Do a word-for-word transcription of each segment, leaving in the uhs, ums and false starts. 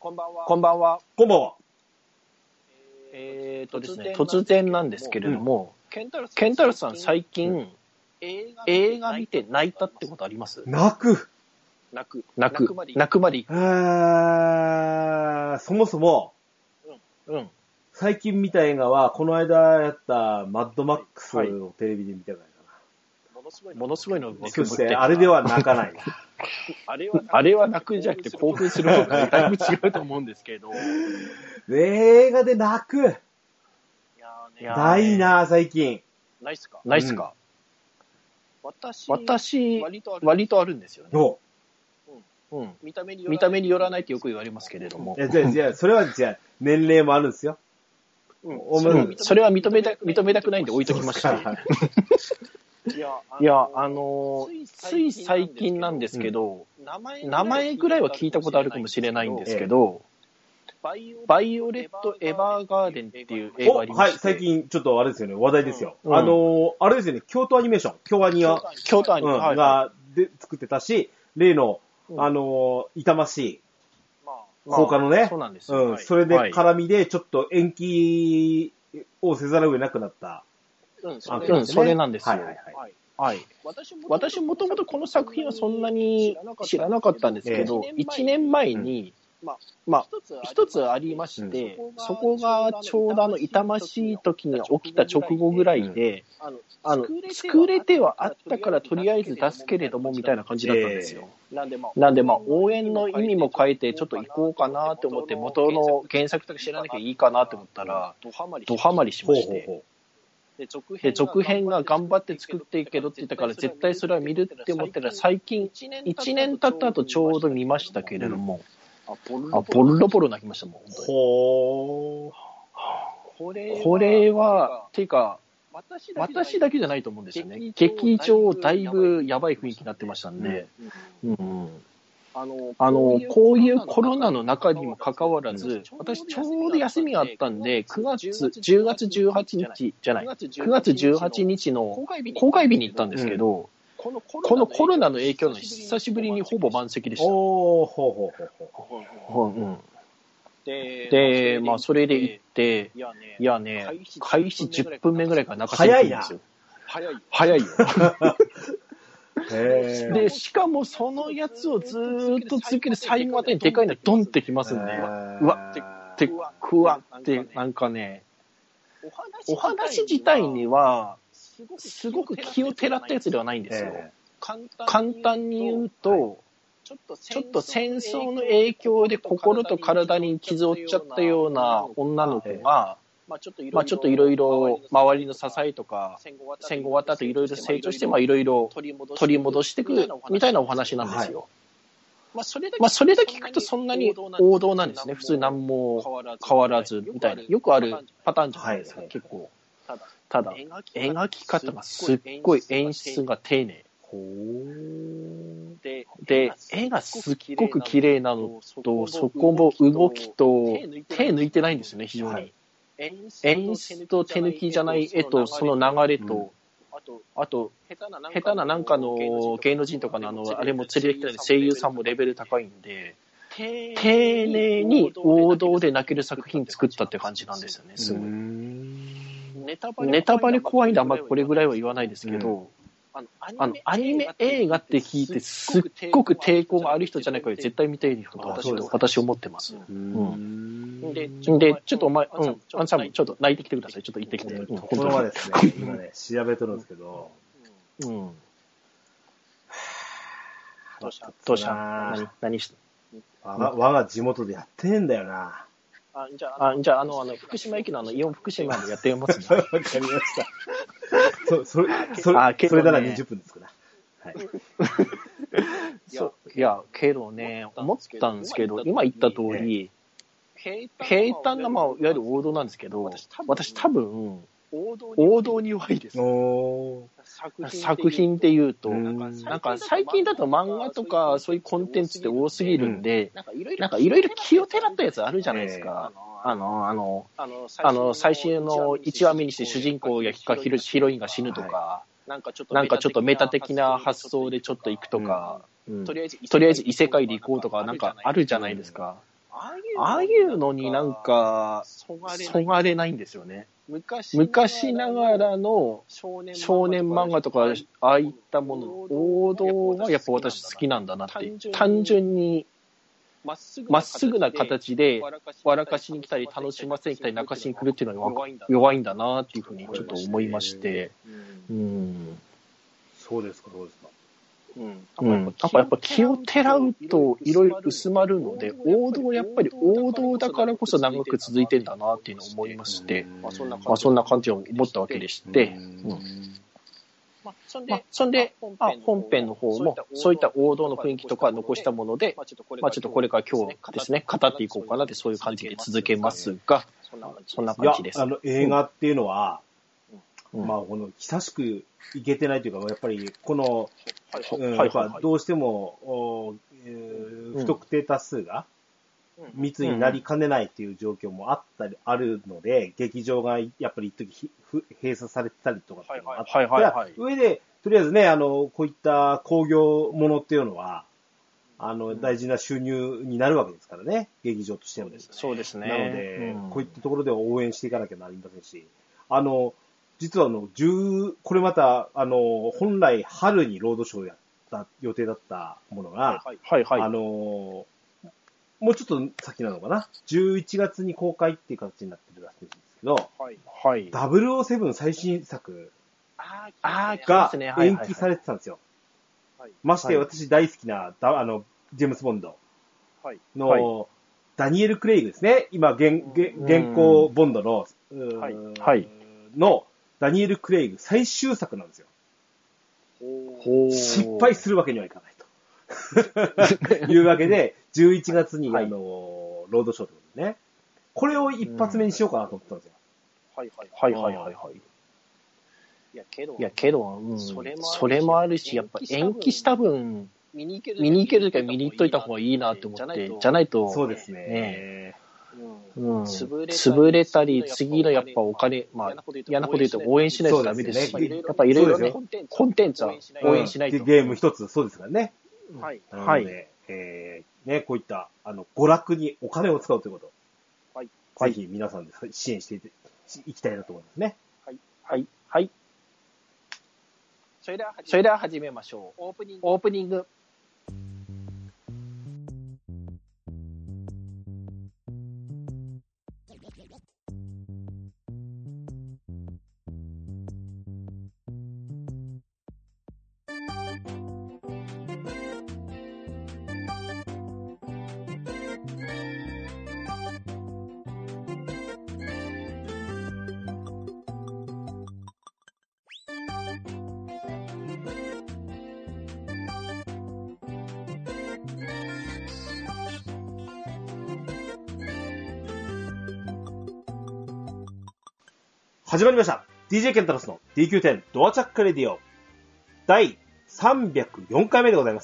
こんばんは。 こんばんは。 こんばんは。 えーとですね、突然なんですけれども、うん、ケンタロスさん最近、うん、映画見て泣いたってことあります？ 泣く泣く。泣く。泣くまで行く。 あー、そもそも、 うん。うん。 最近見た映画は、この間やったマッドマックスをテレビで見たからかな。 はい、ものすごいのをそしてあれでは泣かないな。 あれは、あれは泣くんじゃなくて興奮する方がだいぶ違うと思うんですけど。 映画で泣く。いやないな、最近。 ないっすか？ないっすか？うん、私、私割と、割とあるんですよね。 おうん。見た目に、見た目によらないってよく言われますけれども。 いや、じゃあ、じゃあ、それは、じゃあ、年齢もあるんですよ。 うん。それは、それは認めた、認めたくないんで置いときました。いや、いや、あのー、つい最近なんですけど、うん、名前ぐらいは聞いたことあるかもしれないんですけど、バイオレット・エヴァーガーデンっていう映画ありまして。 はい、最近ちょっとあれですよね、話題ですよ。うん、あのー、あれですよね、京都アニメーション、京アニア。 京都アニメ、うん、 がで作ってたし、例の、あのー、痛ましい、放火のね、 そうなんですよ。 うん、それで絡みでちょっと延期をせざるを得なくなった。 うん、それ、ね、うん、それなんですよ。はいはいはい。はい。私もともとこの作品はそんなに知らなかったんですけど、いちねんまえに、うん、まあ、まあ、一つありまして、うん、そこがちょうどあの痛ましい時に起きた直後ぐらいで、うん、あの、作れてはあったからとりあえず出すけれどもみたいな感じだったんですよ。えー、なんでまあ、応援の意味も変えてちょっと行こうかなって思って、元の原作とか知らなきゃいいかなって思ったら、ドハマりしまして、で続, で続編が頑張って作っていくけどって言ったから絶対それは見るって思ってたら最近いちねん経った後ちょうど見ましたけれども、うん、あボロボロ泣きましたもん。ほーこれはっていうか私だけじゃないと思うんですよね。劇場だいぶやばい雰囲気になってましたんで、うんうん、あの、あの、こういうコロナの中にもかかわらず、私ちょうど休みがあったんで、くがつ、じゅうがつじゅうはちにちじゃない、くがつじゅうはちにちの公開日に行ったんですけど、うん、このコロナの影響の久しぶりにほぼ満席でした。おー、ほうほうほうほう。うん。で、まあ、それで行って、いやね、開始じゅっぷんめぐらいから泣かせてるんですよ。早い。早いよ。で、しかもそのやつをずーっと続ける最後あたりにでかいのドンってきますんで、うわって、くわって、なんかね、お話自体には、すごく気をてらったやつではないんですよ。簡単に言うと、ちょっと戦争の影響で心と体に傷を負っちゃったような女の子が、まあちょっといろいろ周りの支えとか戦後終わった後いろいろ成長してまあいろいろ取り戻していくみたいなお話なんですよ。はい、まあそれだけ、まあ、それだけ聞くとそんなに王道なんですね。普通何も変わらずみたいなよくあるパターンじゃないですか、はい、結構。ただ描き方がすっごい演出が丁寧。で、で、絵がすっごく綺麗なのと、そこも動きと手抜いてないんですよね、非常に。はい、演出と手抜きじゃない絵とその流れと、うん、あと、下手ななんかの芸能人とかのあの、あれも連れてきたので声優さんもレベル高いんで、丁寧に王道で泣ける作品作ったって感じなんですよね、すごい。ネタバレ怖いんであんまりこれぐらいは言わないですけど、うん、あの、アニメ映画って聞いてすっごく抵抗がある人じゃないから絶対見たい人と私は、私思ってます。うん。で、で、ちょっとお前、うん、アンさんもちょっと泣いてきてください。ちょっと言ってきて。 ところはですね、今ね、調べとるんですけど、うん。 どうしたどうした何何した我が、我が地元でやってねえんだよな。 あ、じゃあ、あ、じゃあ、あの、あの、福島駅のあの、イオン福島でやってみますね。 わかりました。そ、それ、それ、あ、それならにじゅっぷんですから。はい。 そう、いや、けどね、思ったんですけど、今言った通り、平坦な、まあ、いわゆる王道なんですけど、私多分、王道に弱いです。作品って言うと、なんか最近だと漫画とかそういうコンテンツって多すぎるんで、なんかいろいろ気をてらったやつあるじゃないですか。あの、あの、あの、最新のいちわめにして主人公やヒロインが死ぬとか、なんかちょっとメタ的な発想でちょっと行くとか、とりあえず異世界で行こうとかなんかあるじゃないですか。 ああいうのになんか、そがれないんですよね。昔ながらの少年漫画とか、ああいったものの王道がやっぱ私好きなんだなって、単純に、まっすぐな形で、笑かしに来たり、楽しませに来たり、泣かしに来るっていうのが弱いんだなっていうふうにちょっと思いまして、うん。 そうですか、そうですか。 うん。やっぱやっぱ気をてらうといろいろ薄まるので、王道やっぱり王道だからこそ長く続いてんだなっていうのを思いまして、まあそんな感じを思ったわけでして、うん。まあ、そんで、そんであ本編の方もそういった王道の雰囲気とか残したもので、まあちょっとこれから今日ですね、語っていこうかなってそういう感じで続けますが、そんな感じです。 いや、あの映画っていうのは、うん、まあこの久しくいけてないというか、やっぱりこの、やっぱどうしても、えー、不特定多数が密になりかねないという状況もあったり、あるので、劇場がやっぱり一時閉鎖されてたりとかっていうのがあった上で、とりあえずね、あの、こういった興行ものっていうのは、あの、大事な収入になるわけですからね、劇場としてもですね。 そうですね。 なので、うん、こういったところでは応援していかなきゃなりませんし、あの、実はあの、十、これまた、あの、本来春にロードショーやった予定だったものが、 はいはいはい、 あの、もうちょっと先なのかな、じゅういちがつに公開っていう形になってるらしいんですけど、 はいはい、 ダブルオーセブン最新作が延期されてたんですよ。まして私大好きな、あの、ジェームス・ボンドの、はい、ダニエル・クレイグですね。今、現、現行ボンドの、はい、の、ダニエル・クレイグ最終作なんですよ。失敗するわけにはいかないと。いうわけで、じゅういちがつに、はい、あの、ロードショーってことですね。これを一発目にしようかなと思ったんですよ。 はいはいはいはいはい。いやけど、いやけど、うん、それもそれもあるし、やっぱ延期した分、見に行けるときは見に行っといた方がいいなと思って、じゃないと、 そうですね。 ねうん、潰れたり、次のやっぱお金、まあ、嫌なこと言うと応援しないとダメですし、ね、やっぱいろいろね、コンテンツは応援しないと。 うん、ゲーム一つ、そうですからね。 はい。 はい。えー、ね、こういった、あの、娯楽にお金を使うということ。はい。ぜひ皆さんで支援していきたいなと思いますね。 はい。はい。はい。それでは、それでは始めましょう。オープニング。オープニング。 始まりました。ディージェー ケンタロスの ディーキューテン ドアチャックレディオだいさんびゃくよんかいめでございます。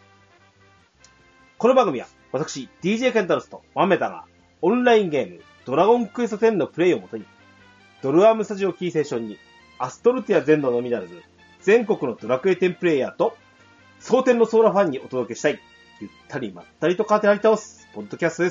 この番組は私 ディージェー ケンタロスとワンメタがオンラインゲームドラゴンクエストテンのプレイをもとにドルアームスタジオキーセーションにアストルティア全土のみならず全国のドラクエテンプレイヤーと蒼天のソーラファンにお届けしたいゆったりまったりと語り倒すポッドキャストです。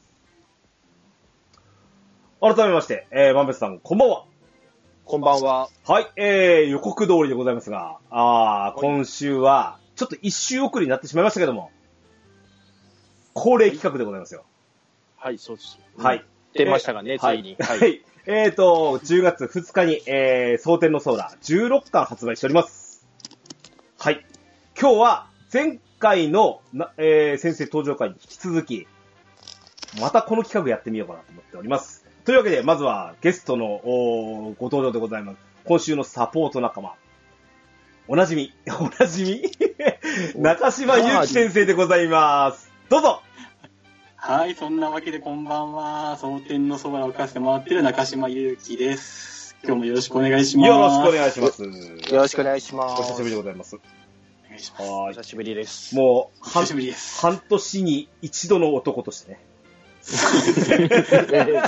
改めまして、えー、マンベスさん、こんばんは。 こんばんは。 はい、えー、予告通りでございますが、あー、今週は、ちょっと一周遅れになってしまいましたけども、恒例企画でございますよ。 はい、そうです。 はい。 出ましたがね、ついに。 はい。はい、えーと、じゅうがつふつかに、えー、蒼天のソーラじゅうろっかん発売しております。はい。今日は、前回の、えー、先生登場会に引き続き、またこの企画やってみようかなと思っております。というわけで、まずはゲストのご登場でございます。今週のサポート仲間。おなじみ、おなじみ中島祐希先生でございます。どうぞ。 はい、そんなわけでこんばんは。蒼天のそばを置かせてもらっている中島祐希です。今日もよろしくお願いします。 よろしくお願いします。 よろしくお願いします。 お久しぶりでございます。 お願いします。 お久しぶりです。 もう、 久しぶりです。 半年に一度の男としてね。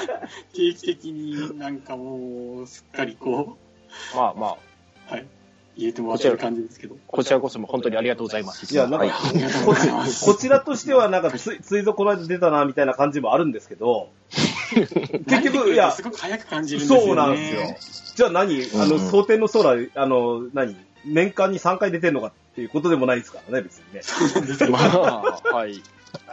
定期的になんかもうすっかりこうまあまあはい入れてもらってる感じですけど。 こちらこそも本当にありがとうございます。 いや、なんか、はい、こ, こちらとしてはなんかつ、ついぞこの間出たな、みたいな感じもあるんですけど、結局、いや、 すごく早く感じるんですよね。 そうなんですよ。じゃあ何あの、蒼天の空、あの、何年間にさんかい出てんのかっていうことでもないですからね、別にね。 そうなんですよ。 まあ、はい。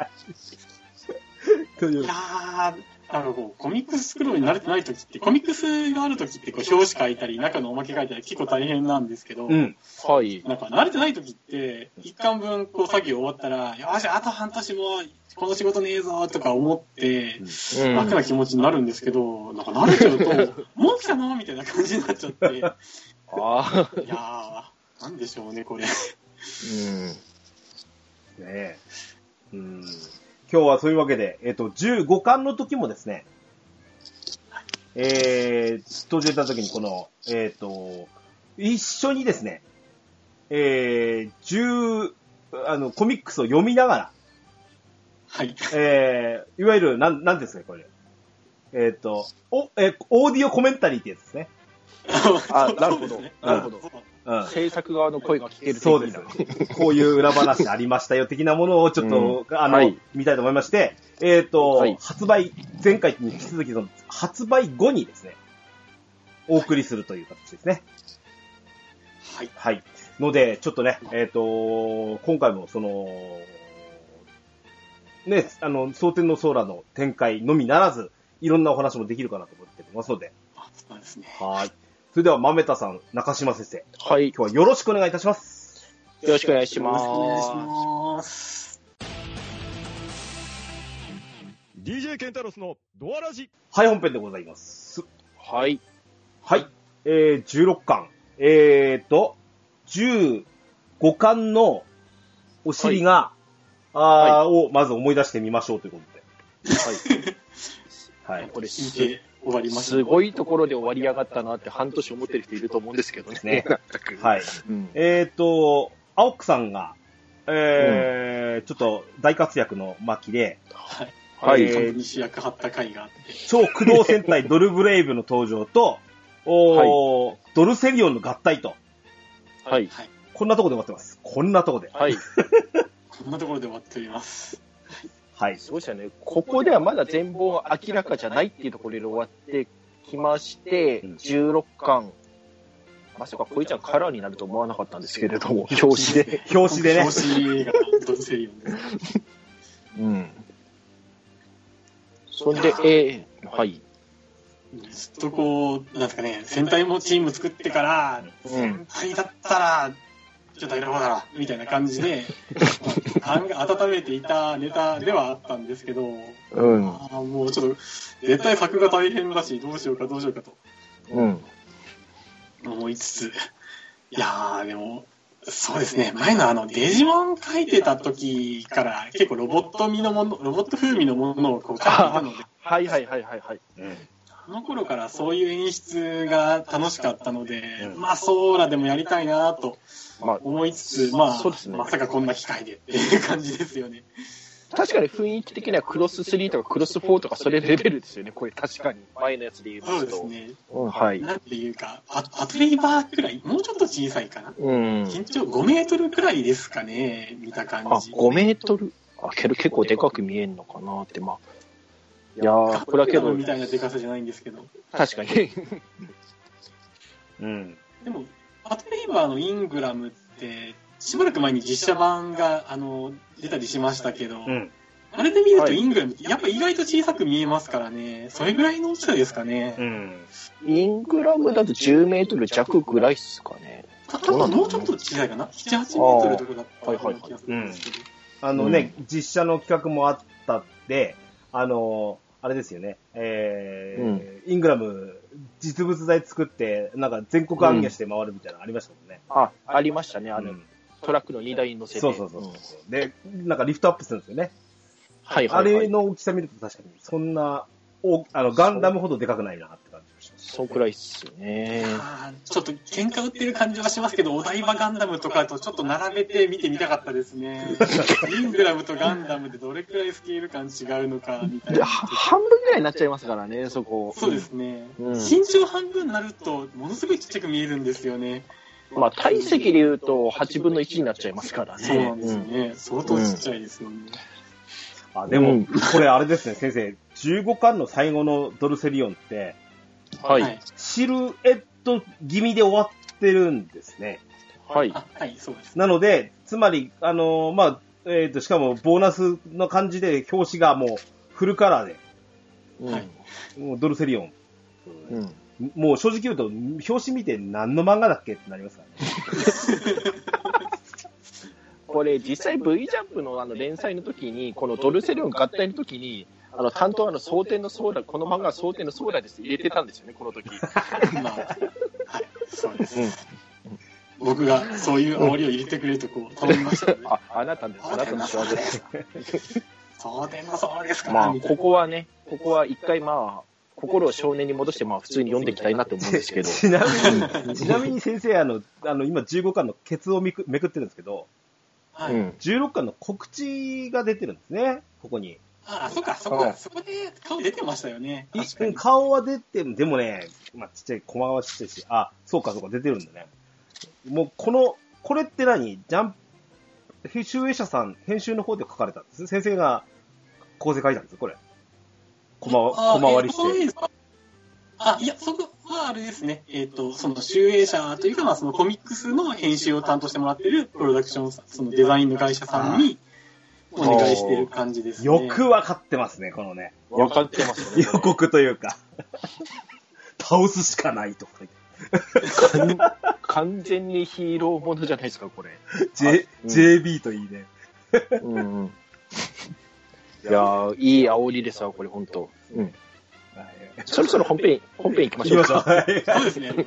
いやー、なんかこう、コミックス作るのに慣れてない時って、コミックスがある時ってこう、表紙書いたり、中のおまけ書いたり結構大変なんですけど、うん、 はい。 なんか慣れてない時って、一巻分こう、作業終わったら、よし、あと半年もこの仕事ねえぞとか思って、うん、楽な気持ちになるんですけど、なんか慣れちゃうと、もう来たのみたいな感じになっちゃって、ああ。いやー、なんでしょうね、これ。 うん。ねえ。うん。今日はそういうわけで、えっと、じゅうごかんの時もですね、えー、登場した時にこの、えっと、一緒にですね、えー、じゅう、あの、コミックスを読みながら、 はい。 えー、いわゆる、なん、なんですか、これ。えっと、お、え、オーディオコメンタリーってやつですね。 あ、なるほど。なるほど。うん、制作側の声が聞ける。 そうです。こういう裏話ありましたよ、的なものをちょっと、うん、あの、はい、見たいと思いまして、えっと、はい、発売、前回に引き続きその、発売後にですね、お送りするという形ですね。 はい。 はい。ので、ちょっとね、えっと、今回もその、ね、あの、蒼天の空の展開のみならず、いろんなお話もできるかなと思ってますので。 あ、そうですね。 はい。それでは、豆田さん、中島先生。 はい。 今日はよろしくお願いいたします。 よろしくお願いします。 よろしくお願いします。 ディージェー ケンタロスのドアラジ。 はい、本編でございます。 はい。 はい。えー、じゅうろっかん。えーと、じゅうごかんのお尻が、はい、あー、はい、をまず思い出してみましょうということで。 はい。はい。 これ聞いて終わりました。 すごいところで終わりやがったなって半年思ってる人いると思うんですけどね。 ね。はい。うん、えーと、青木さんが、えー、うん、ちょっと大活躍の巻で、 はい。はい。えー、西役張った回があって。 超駆動戦隊ドルブレイブの登場と、おー、はい、ドルセリオンの合体と。 はい。 こんなところで終わってます。こんなところで。 はい。 こんなところで終わっております。 はい。そうでしたね。ここではまだ全貌は明らかじゃないっていうところで終わってきまして、うん、じゅうろっかん。まさかこいちゃんカラーになると思わなかったんですけれども、表紙で。 表紙でね。 表紙がドルセリオンです。 うん。そんで、えー、はい。 ずっとこう、なんですかね、戦隊もチーム作ってから、うん、戦隊だったら、ちょっと選ぼうだな、みたいな感じで、温めていたネタではあったんですけど、 うん、 あもうちょっと、絶対作が大変だし、どうしようかどうしようかと、 うん、 思いつつ、いやー、でも、そうですね、前のあの、デジモン書いてた時から、結構ロボット味のもの、ロボット風味のものをこう書いていたので、 はいはいはいはいはい。 うんあの頃からそういう演出が楽しかったので、うん、まあ、ソーラでもやりたいなと思いつつ、まあ、そうですね、まさかこんな機会でっていう感じですよね。 確かに雰囲気的にはクロススリーとかクロスフォーとかそれレベルですよね、これ確かに。前のやつで言うと。 そうですね。 うん、はい。 なんていうか、パトレイバーくらい、もうちょっと小さいかな。 うん。 身長ごメートルくらいですかね、見た感じ。 あ、ごメートルあ、けど結構でかく見えんのかなって、まあ。いやー、これはけど。 みたいなでかさじゃないんですけど。 確かに。 うん。 でも、パトレイバーのイングラムって、しばらく前に実写版が、あの、出たりしましたけど、うん、あれで見るとイングラムって、やっぱ意外と小さく見えますからね、それぐらいの大きさですかね。 うん。 イングラムだとじゅうメートル弱ぐらいっすかね。 多分もうちょっと小さいかな。なな、はちメートルとかだったような気がするんですけど。 あのね、うん、実写の企画もあったって、あの、あれですよね、えーうん、イングラム、実物大作って、なんか全国行脚して回るみたいなのありましたもんね。 うん、あ、ありましたね、あの、うん、トラックの荷台に乗せて。 そうそうそうそう、うん。で、なんかリフトアップするんですよね。 はいはい、はい。 あれの大きさ見ると確かに、そんな、おあの、ガンダムほどでかくないなって感じがします。 そうくらいっすよね。 あちょっと喧嘩売ってる感じはしますけど、お台場ガンダムとかとちょっと並べて見てみたかったですね。イングラムとガンダムでどれくらいスケール感違うのかみたいな。 半分ぐらいになっちゃいますからね、そこ。 そうですね。うん、身長半分になると、ものすごいちっちゃく見えるんですよね。 まあ、体積で言うとはちぶんのいちになっちゃいますからね。 そうなんですよね。うん、相当ちっちゃいですよね。 うん、あ、でも、これあれですね、先生。じゅうごかんの最後のドルセリオンって、 はい。 シルエット気味で終わってるんですね。 はい。はい、そうです。 なので、つまり、あのー、まあ、えっと、しかも、ボーナスの感じで、表紙がもう、フルカラーで、 はい。 もうドルセリオン。 うん。 もう正直言うと、表紙見て何の漫画だっけってなりますからね。 これ、実際 V ジャンプのあの連載の時に、このドルセリオン合体の時に、あの、担当あの、蒼天のソーラ、この漫画は蒼天のソーラです入れてたんですよね、この時。 まあ、はい、そうです。うん、僕がそういう煽りを入れてくれるとこう頼みましたね。 あ、あなたです。あなたの仕業です。 蒼天のソーラですか。 まあ、ここはね、ここは一回まあ、心を少年に戻して、まあ、普通に読んでいきたいなと思うんですけど。 ちなみに、ちなみに先生、あの、あの、今じゅうごかんのケツをめくめくってるんですけど、 はい、 じゅうろっかんの告知が出てるんですね、ここに。 ああ、そっか、そこか、そこで顔出てましたよね。確かに。 顔は出てる、でもね、まあ、ちっちゃい、コマはちっちゃいし、あ、そうか、そうか、出てるんだね。もう、この、これって何ジャンプ、編集者さん、編集の方で書かれたんです。先生が構成書いたんです、これ。コマ、コマ割りして。 あ、いや、そこはあれですね。えっ、ー、と、その、集英社というか、まあ、そのコミックスの編集を担当してもらっているプロダクション、そのデザインの会社さんにお願いしてる感じですね。 よくわかってますね、このね。 わかってますね。 予告というか。倒すしかないとか言って。完全にヒーローものじゃないですか、これ。 J、うん、ジェービー といいね。 うん、うん。いやー、いい煽りですわ、これ、ほんと。うん。そろそろ本編、本編行きましょうか。 そうですね。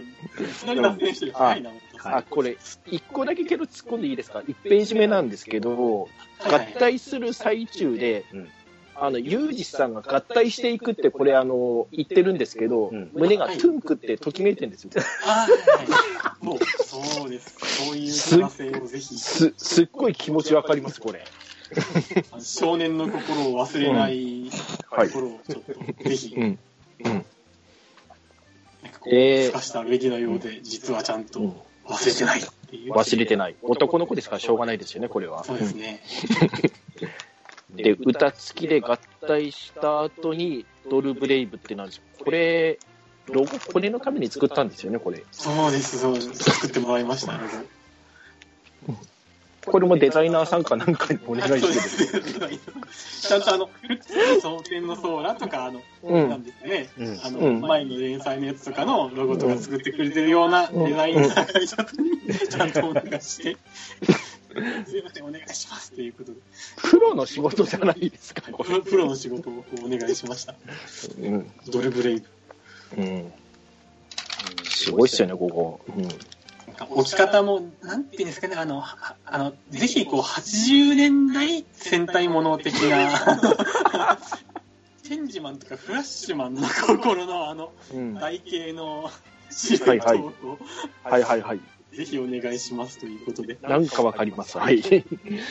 あ、これ、一個だけけど突っ込んでいいですか？一ページ目なんですけど、合体する最中で、あの、ユージスさんが合体していくって、これ、あの、言ってるんですけど、胸がトゥンクってときめいてるんですよ。 ああ、もう、そうです。そういう可能性をぜひ。 す、すっごい気持ちわかります、これ。 少年の心を忘れないところをちょっと、ぜひ。うんうん、なんかこう、えー、透かしたべきのようで、実はちゃんと忘れてないっていう。 忘れてない。男の子ですからしょうがないですよね、これは。 そうですね。 で、歌付きで合体した後に、ドルブレイブってなんですよ。これ、ロゴ、これのために作ったんですよね、これ。 そうです、そうです。作ってもらいました、ロゴ。 これもデザイナーさんかなんかにお願いしてる。 ちゃんとあの、蒼天のソーラとか、あの、うん、なんですね、うん、あの、うん、前の連載のやつとかのロゴとか作ってくれてるようなデザイナー会社にちゃんとお願いして、すいません、お願いしますっていうことで。 プロの仕事じゃないですか、 これ。プロの仕事をお願いしました。うん、ドルブレイブ。 うん。すごいっすよね、ここ。うん置き方も、なんていうんですかね、あの、あの、ぜひこう、はちじゅうねんだい戦隊もの的な、チェンジマンとかフラッシュマンの心のあの、うん、台形のシルエットを、 はいはいはい。 ぜひお願いしますということで。 なんかわかります。はい。うん、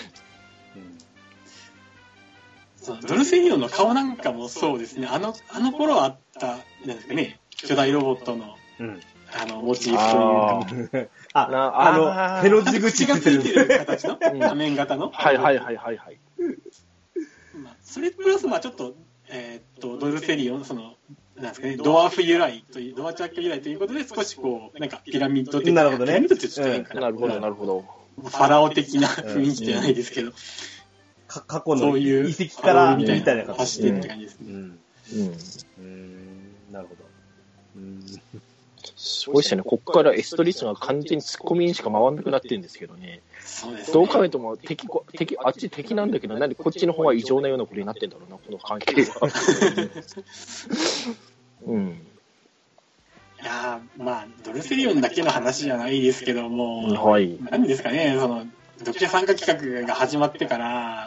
そのドルセリオンの顔なんかもそうですね、あの、あの頃あった、なんですかね、巨大ロボットの、うんあの、モチーフというか。 あ、あの、手の字口がついてる形の仮面型の。 はいはいはいはいはい。 まあ、それプラス、まあちょっと、えー、っと、ドルセリオン、その、なんですかね、ドワーフ由来という、ドワーチャック由来ということで、少しこう、なんかピラミッド的な。なるほどね。 ピラミッドってちょっと変かな。 なるほどなるほど。 ファラオ的な雰囲気じゃないですけど。 か過去の遺跡からみたいな走ってって感じですね。うん。うん。 うん。なるほど。 うんすごいですよね。ここからエストリスが完全にツッコミにしか回らなくなってるんですけどね。 そうですね。 どう考えても敵、敵、あっち敵なんだけど、なんでこっちの方が異常なようなことになってんだろうな、この関係が。うん。 いやー、まあ、ドルセリオンだけの話じゃないですけども、 はい。 何ですかね、その、読者参加企画が始まってから、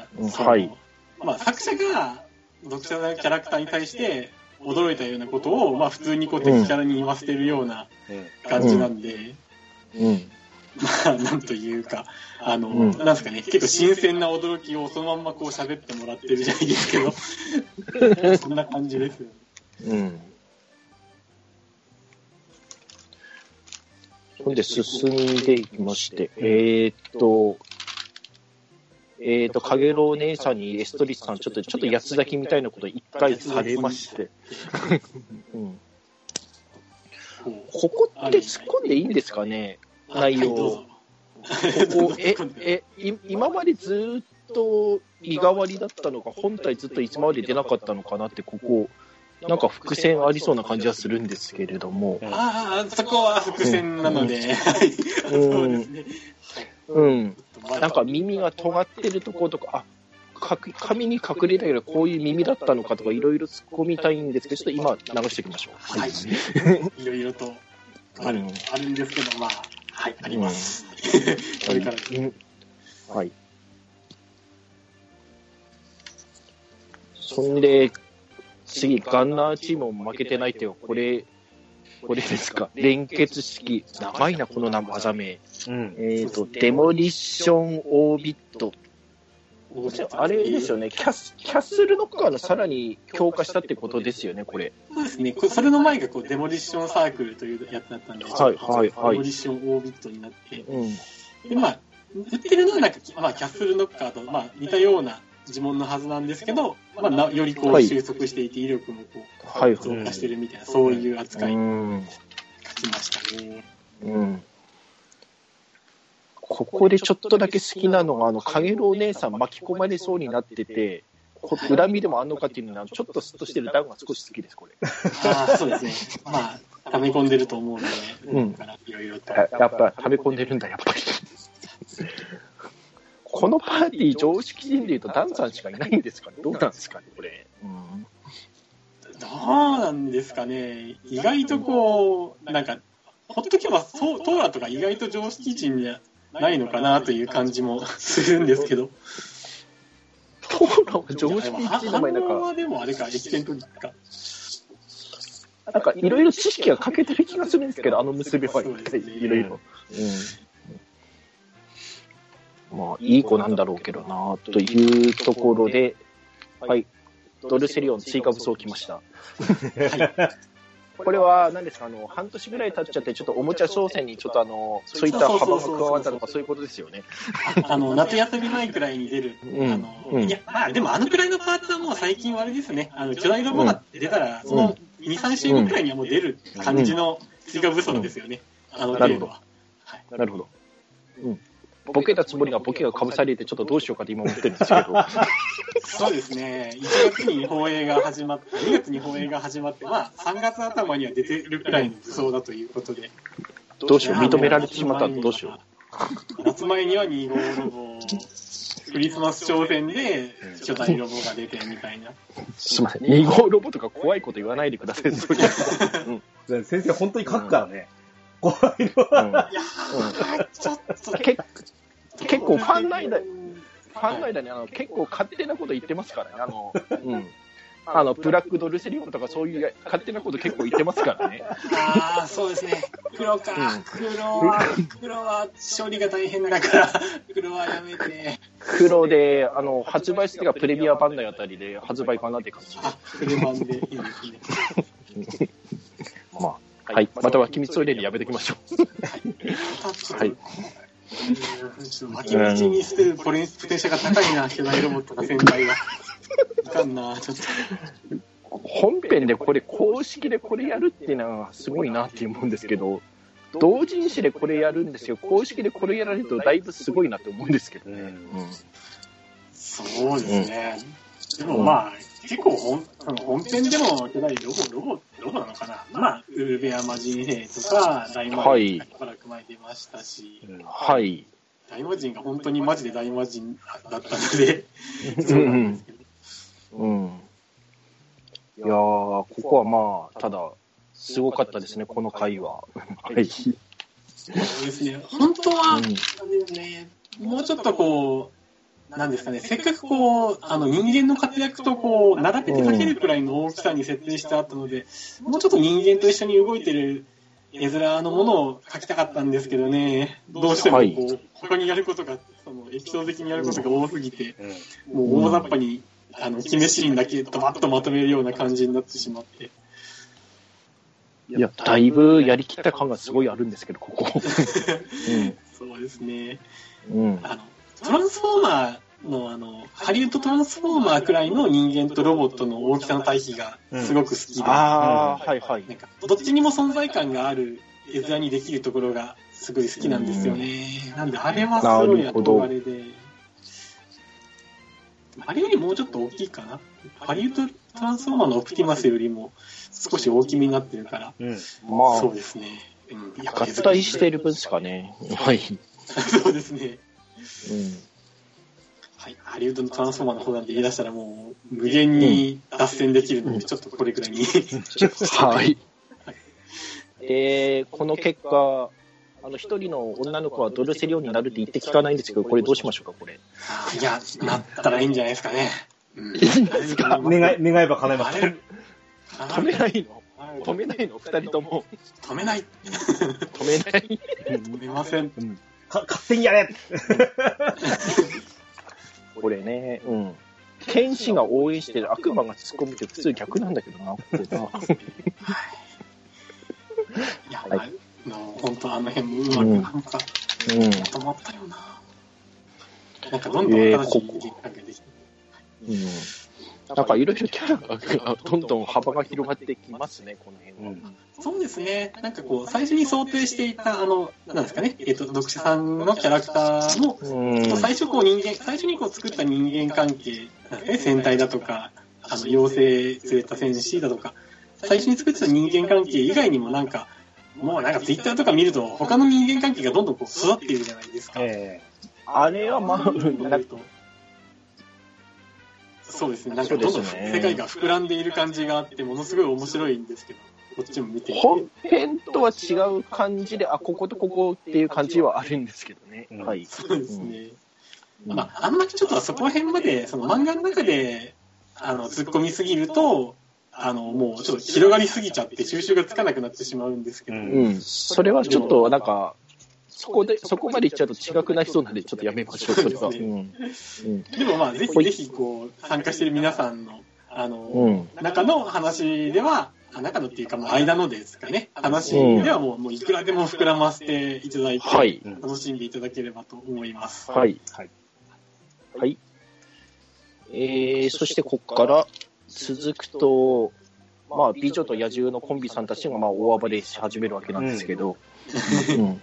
はい。 まあ、作者が読者のキャラクターに対して、驚いたようなことを、まあ普通にこう敵キャラに言わせてるような感じなんで、 うん。うん、 まあなんというか、あの、うん、なんですかね、結構新鮮な驚きをそのまんまこう喋ってもらってるじゃないですけど、そんな感じですよね。 うん。 そんで進んでいきまして、えー、っと、えー、っと、かげろう姉さんにエストリスさん、ちょっと、ちょっと八つ咲きみたいなこと一回されまして、うん、ここって突っ込んでいいんですかね、内容。ここ、え、え、今までずっと身代わりだったのか、本体ずっといつまで出なかったのかなって、ここ、なんか伏線ありそうな感じはするんですけれども。 ああ、そこは伏線なので、はい。そうですね。 うん。なんか耳が尖ってるところとか、あ、か髪に隠れたけどこういう耳だったのかとかいろいろ突っ込みたいんですけど、ちょっと今流しておきましょう。 はい。いろいろとある、あるんですけど、まあ、はい、あります。これからですね。 はい。そんで、次、ガンナーチームも負けてないってよ、これ、これですか。連結式。長いな、この技名。うん、えっ、ー、と、デモリッションオービット。あれですよね、キャス、キャッスルノッカーのさらに強化したってことですよね、これ。 そうですね。それの前がこうデモリッションサークルというやつだったんで、 はい、はい、はい。 デモリッションオービットになって。うん、で、まあ、売ってるのはなんか、まあ、キャッスルノッカーと、まあ、似たような呪文のはずなんですけど、まあ、なよりこう収束していて威力もこう、はい、増加してるみたいな、そういう扱いに書きましたね。 うん。ここでちょっとだけ好きなのが、あの、かげろう姉さん巻き込まれそうになってて、恨みでもあんのかっていうのは、ちょっとスッとしてるダウンが少し好きです、これ。 ああ、そうですね。まあ、溜め込んでると思うので、うん。いろいろと。 やっぱ、溜め込んでるんだ、やっぱり。このパーティー常識人で言うとダンさんしかいないんですかね。どうなんですかね、これ。うん、 どうなんですかね。意外とこう、なんか、ほっとけばそう、トーラとか意外と常識人じゃないのかなという感じもするんですけど。 トーラは常識人の前なんか。 反応はでもあれか、エキセントリックか。 なんかいろいろ知識が欠けてる気がするんですけど、あの結びはいろいろ。まあ、いい子なんだろうけどな、というところで、はい、ドルセリオン追加武装来ました。はい。これは何ですか、あの、半年ぐらい経っちゃって、ちょっとおもちゃ商戦にちょっとあの、そういった幅が加わったとか、そういうことですよね。 あの、夏休み前くらいに出る。うん、あの、うん、いや、まあ、でもあのくらいのパーツはもう最近はあれですね、あの、巨大ロボが出たら、そのに、さん週後くらいにはもう出る感じの追加武装ですよね。うん、あの程度は。 はい。なるほど。うん。ボケたつもりがボケがかぶされてちょっとどうしようかって今思ってるんですけど。 そうですね。いちがつに放映が始まって、にがつに放映が始まって、まあさんがつ頭には出てるくらいの武装だということで。 どうしよう、認められてしまったらどうしよう。夏前にはに号ロボ、クリスマス挑戦で巨大ロボが出てみたいな。 すみません。に号ロボとか怖いこと言わないでください。 うん、先生本当に書くからね。怖いのは。いやー、ちょっと。 結構ファンの間、ファンの間にあの結構勝手なこと言ってますからね。あの、うん。あの、ブラックドルセリオンとかそういう勝手なこと結構言ってますからね。 ああ、そうですね。黒か。うん、黒は、黒は処理が大変だから、黒はやめて。 黒で、あの、発売してがプレミア版のあたりで発売かなって感じ。 あ、プレ版でいいですね。 まあ。はい。または機密トイレにやめておきましょう。はい。 巻き道に捨てるポテンシャルが高いな、巨大ロボットが先輩が。いかんな、ちょっと。 本編でこれ、公式でこれやるっていうのはすごいなって思うんですけど、同人誌でこれやるんですよ。公式でこれやられるとだいぶすごいなって思うんですけどね。うん、 そうですね。うん、でもまあ、結構本、本編でも巨大ロボ、ロボ、ロボなのかな。まあ、ウルベアマジン兵とか、大魔人がしばらく前出ましたし、 はい。 大魔人が本当にマジで大魔人だったので、そうなんですけど。 うん。うん、いやー、ここはまあ、ただ、すごかったですね、この回は。はい。そうですね。本当は、うんね、もうちょっとこう、なんですかね、せっかくこう、あの人間の活躍とこう、並べて描けるくらいの大きさに設定してあったので、うん、もうちょっと人間と一緒に動いてる絵面のものを描きたかったんですけどね、どうしてもこう、はい、他にやることが、そのエピソード的にやることが多すぎて、うん、もう大雑把に、あの、決めシーンだけドバッとまとめるような感じになってしまって。 いいや、だいぶやりきった感がすごいあるんですけど、ここ。うん、 そうですね。 うん。 あの、トランスフォーマーの、あの、ハリウッドトランスフォーマーくらいの人間とロボットの大きさの対比がすごく好きで。うん、 ああ、はいはい。 なんか、どっちにも存在感がある絵面にできるところがすごい好きなんですよね。うん、なんで、あれはすごい憧れで。あれよりもうちょっと大きいかな。ハリウッドトランスフォーマーのオプティマスよりも少し大きめになってるから。うん、まあ、そうですね。うん、 合体している分ですかね。はい。 そうですね。うん。はい。ハリウッドのトランスフォーマーの方なんて言い出したらもう無限に脱線できるので、うん、ちょっとこれくらいに。 はい。で、この結果、あの、一人の女の子はドルセリオになるって言って聞かないんですけど、これどうしましょうか、これ。 いや、なったらいいんじゃないですかね。 うん、いいんですか願い、願えば叶えます。 止めないの止めないの二人とも。 止めない。 止めない。 止めません。 うん、か勝手にやれこれね、うん。剣士が応援してる悪魔が突っ込むって普通逆なんだけどな、ここが。 いや、はい、もう本当あの辺もうまくなんか、うん、まとまったよな。なんかどんどん新しい人間関係できて。 えー、うん。なんかいろいろキャラがどんどん幅が広がってきますね、この辺は。うん、 そうですね。なんかこう、最初に想定していた、あの、なんですかね、えっと、読者さんのキャラクターも、うん、最初こう人間、最初にこう作った人間関係、ね、戦隊だとか、あの、妖精連れた戦士だとか、最初に作ってた人間関係以外にもなんか、もうなんかツイッターとか見ると、他の人間関係がどんどんこう育っているじゃないですか。えー、あれはまあ、なると。 そうですね。なんかどんどん世界が膨らんでいる感じがあって、ものすごい面白いんですけど、こっちも見ていて。 本編とは違う感じで、あ、こことここっていう感じはあるんですけどね。うん、はい。 そうですね。うん、まあ、あんまりちょっとそこら辺まで、その漫画の中で、あの、突っ込みすぎると、あの、もうちょっと広がりすぎちゃって収集がつかなくなってしまうんですけど。うん。 それはちょっとなんか、そこで、そこまで行っちゃうと違くなりそうなんで、ちょっとやめましょう、それは。うん、 でもまあ、ぜひぜひ、こう、参加している皆さんの、あの、うん、中の話では、中のっていうか、まあ、間のですかね、話ではもう、うん、もういくらでも膨らませていただいて、はい、楽しんでいただければと思います。 はい。はい。はい。えー、そしてここから続くと、まあ、美女と野獣のコンビさんたちがまあ大暴れし始めるわけなんですけど、うんうん、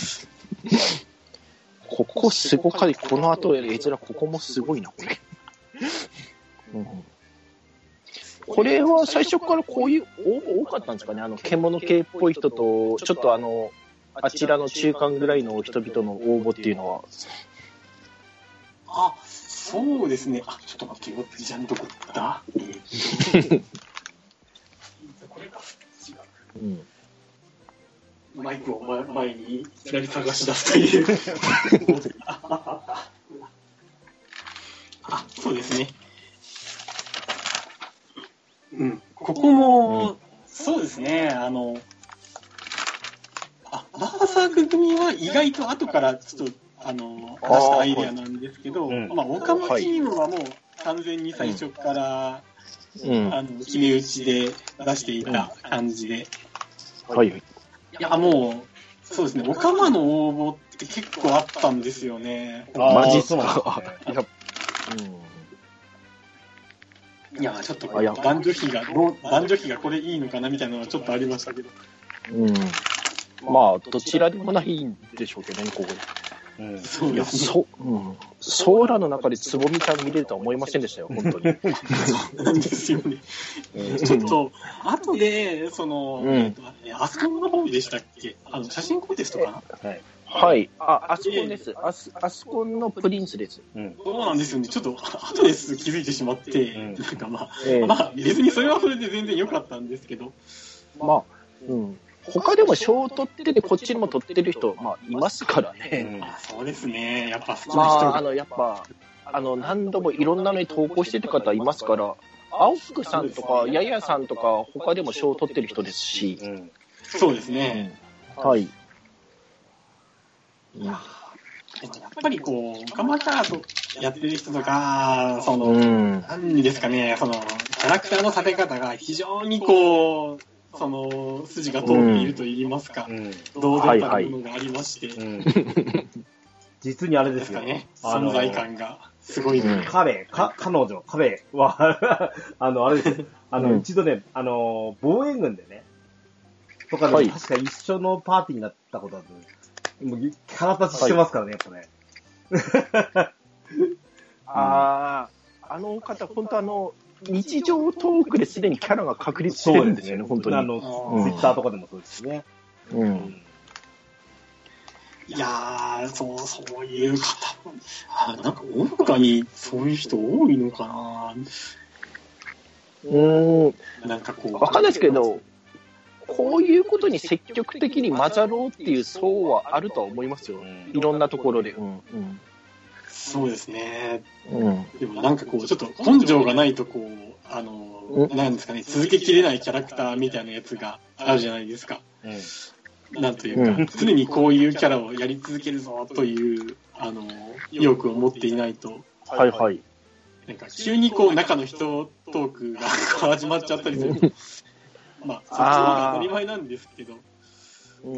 ここすごかり、この後絵面、ここもすごいな、これ。うん、これは最初からこういう応募多かったんですかね、あの獣系っぽい人と、ちょっとあの、あちらの中間ぐらいの人々の応募っていうのは。 あ、そうですね。あ、ちょっと待ってよ。じゃんどこだこれか。違う。うん。マイクを前にいきなり探し出すというあ。あ、そうですね。うん。ここも、うん、そうですね。あの、あ、バーサーク組は意外と後からちょっと、あの、出したアイデアなんですけど、うん、まあ、オカマチームはもう完全に最初から、うん、あの、決め打ちで出していた感じで。 はい。 いや、もう、そうですね、オカマの応募って結構あったんですよね。 マジっすか。いや、 うん。いや、ちょっと、男女比が、男女比がこれいいのかなみたいなのはちょっとありましたけど。 うん。まあ、どちらでもないんでしょうけどね、ここで。うん、そういや、そ、うん。ソーラの中でつぼみちゃん見れるとは思いませんでしたよ、本当に。 そうなんですよね。ちょっと、後で、その、うん、えっと、あそこの方でしたっけ？あの、写真コンテストかな？ はい。はい。あ、あそこです。あそ、あそこのプリンスです。 うん。そうなんですよね。ちょっと、後です気づいてしまって、うん、なんかまあ、えー、まあ、別にそれはそれで全然良かったんですけど。 まあ、うん。他でも賞を取ってて、こっちにも取ってる人、まあ、いますからね。 うん、あ、そうですね。やっぱ好きな人が。まあ、あの、やっぱ、あの、何度もいろんなのに投稿してる方いますから、青福さんとか、ややさんとか、他でも賞を取ってる人ですし。うん、 そうですね。 うん、はい。いや、でもやっぱりこう、オカマキャラとやってる人とか、その、うん、何ですかね、その、キャラクターの立て方が非常にこう、 その、筋が通っていると言いますか、うん、堂々たるものがありまして、はいはいうん、 実にあれですよね。存在感がすごいね。 彼、か、彼女、彼は、あの、あれです。あの、うん、一度ね、あの、防衛軍でね、とかでも確か一緒のパーティーになったことある。もう、腹立ちしてますからね、やっぱね。 ああ、あの方、本当あの、日常トークですでにキャラが確立してるんですよね、本当に。 あの、ツイッターとかでもそうですね。うん。 いやー、そう、そういう方も、あ、なんか、大他にそういう人多いのかな。 うーん。 なんかこう。 わかんないですけど、こういうことに積極的に混ざろうっていう層はあるとは思いますよ。いろんなところで。うんうん、 そうですね。うん。でもなんかこう、ちょっと根性がないとこう、あの、なんですかね、続けきれないキャラクターみたいなやつがあるじゃないですか。うんなんというか、うん、常にこういうキャラをやり続けるぞという、あの、意欲を持っていないと、 はいはい。 なんか、急にこう、中の人トークが始まっちゃったりすると、まあ、そっちの方が当たり前なんですけど。 うん。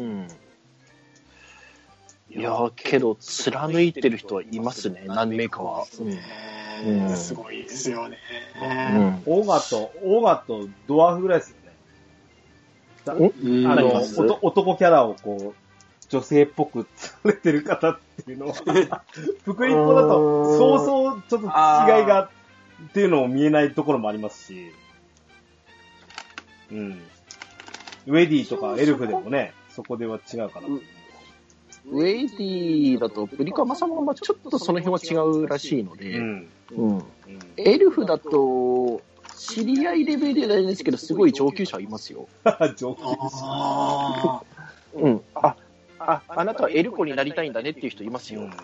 いや、けど、貫いてる人はいますね、何名かは。 うん、すごいですよね。 うん、オーガと、オーガとドワーフぐらいですよね。あの、男キャラをこう、女性っぽくされてる方っていうのは、福音法だと、そうそうちょっと違いが、っていうのも見えないところもありますし、うん。ウェディとかエルフでもね、そこでは違うかな。 ウェディだと、ブリカマ様はちょっとその辺は違うらしいので、うんうん、エルフだと、知り合いレベルでないんですけど、すごい上級者いますよ。 上級者あうん。あ、あ、あなたはエルコになりたいんだねっていう人いますよ。うん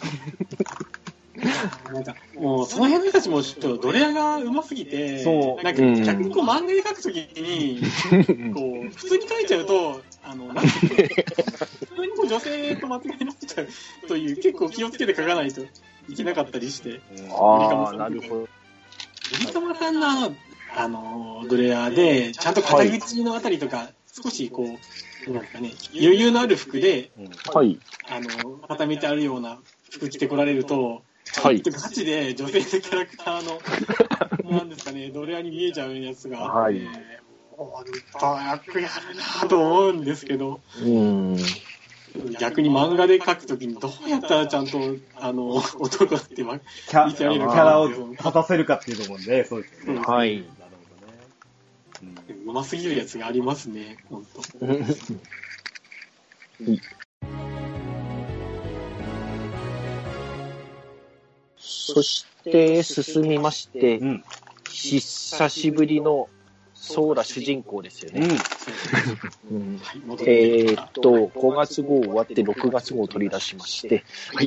なんかもうその辺の人たちもちょっとドレアが上手すぎて、そうなんか逆にこう漫画で描くときに、こう普通に描いちゃうと、あの、なんていうか、普通にこう女性と間違いになっちゃうという、結構気をつけて描かないといけなかったりして。 ああ、なるほど。 ブリカマさんのあの、あの、ドレアで、ちゃんと肩口のあたりとか、少しこう、なんかね、余裕のある服で、 はい。 あの、固めてあるような服着てこられると、はい。ガチで女性のキャラクターの、なんですかね、ドレアに見えちゃうやつが、 はい。 本当よくやるなと思うんですけど、 うん。 逆に漫画で描くときにどうやったらちゃんと、あの、男って見せられるか。キャラを立たせるかっていうところで、そうですよね。 はい。なるほどね。うん、うますぎるやつがありますね、本当。 そして進みまして、うん、久しぶりのソーラ主人公ですよね。うんうん、えー、っと、ごがつ号終わってろくがつ号を取り出しまして、はい、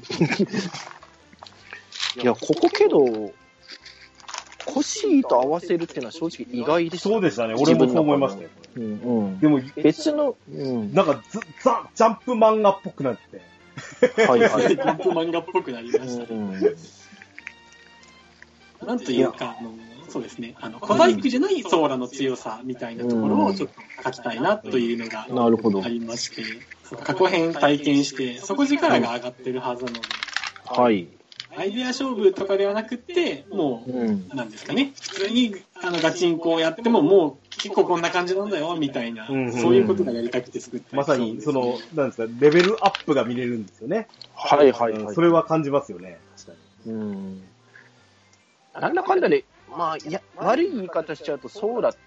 いや、ここけど、コシーと合わせるっていうのは正直意外でした、 ね。そうでしたね。俺もそう思いましたよ。 うんうん、 でも、 別の、 うん、なんかザ・ジャンプ漫画っぽくなって。 はいはい。ジャンプ漫画っぽくなりました、ね。うんなんというか、あの、そうですね、あの、小細工じゃないソーラの強さみたいなところをちょっと書きたいなというのがありまして、過去編体験して、底力が上がってるはずなので、 はい。 アイデア勝負とかではなくて、もう、うん、なんですかね、普通にあのガチンコをやっても、もう結構こんな感じなんだよ、みたいな、うんうん、そういうことがやりたくて作った。 まさに、その、なんですか、レベルアップが見れるんですよね。 はいはいはい。 うん、それは感じますよね、確かに。 うんなんだかんだで、まあ、いや、悪い言い方しちゃうと、ソーラって、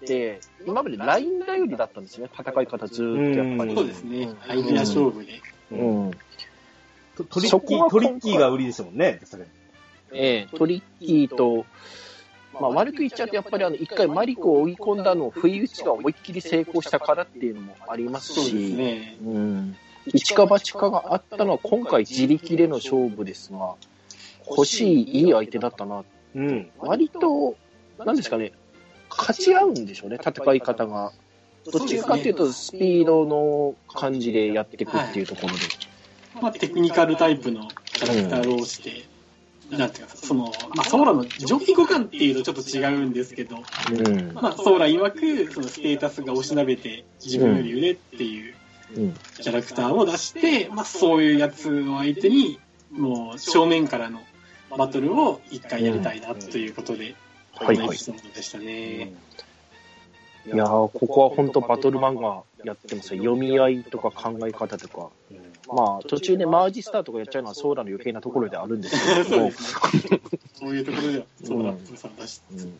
今までライン頼りだったんですね、戦い方ずーっとやっぱり。 そうですね、アイデア勝負で。 うん。うん、 トリッキー、トリッキーが売りでしたもんね、 ええ、トリッキーと、まあ、悪く言っちゃうと、やっぱりあの、一回マリコを追い込んだのを、不意打ちが思いっきり成功したからっていうのもありますし、 そうですね。 うん。一か八かがあったのは、今回自力での勝負ですが、欲しい、いい相手だったな。うん、割と、なんですかね、勝ち合うんでしょうね、戦い方が。どっちかっていうと、スピードの感じでやっていくっていうところで。 はい、まあ、テクニカルタイプのキャラクターをして、 なんていうか、その、まあ、ソーラの上位互換っていうとちょっと違うんですけど、うん、まあ、ソーラ曰く、そのステータスがおしなべて自分より上っていうキャラクターを出して、まあ、そういうやつを相手に、もう正面からのバトルを一回やりたいなということで、 うん、はいはい。 エピソードでしたね。 いやー、ここは本当バトル漫画やってますよ。読み合いとか考え方とか。うん、まあ、途中でマージスターとかやっちゃうのはソーラの余計なところであるんですけども。 そういうところでは、ソーラの良さを出して。うんうん、い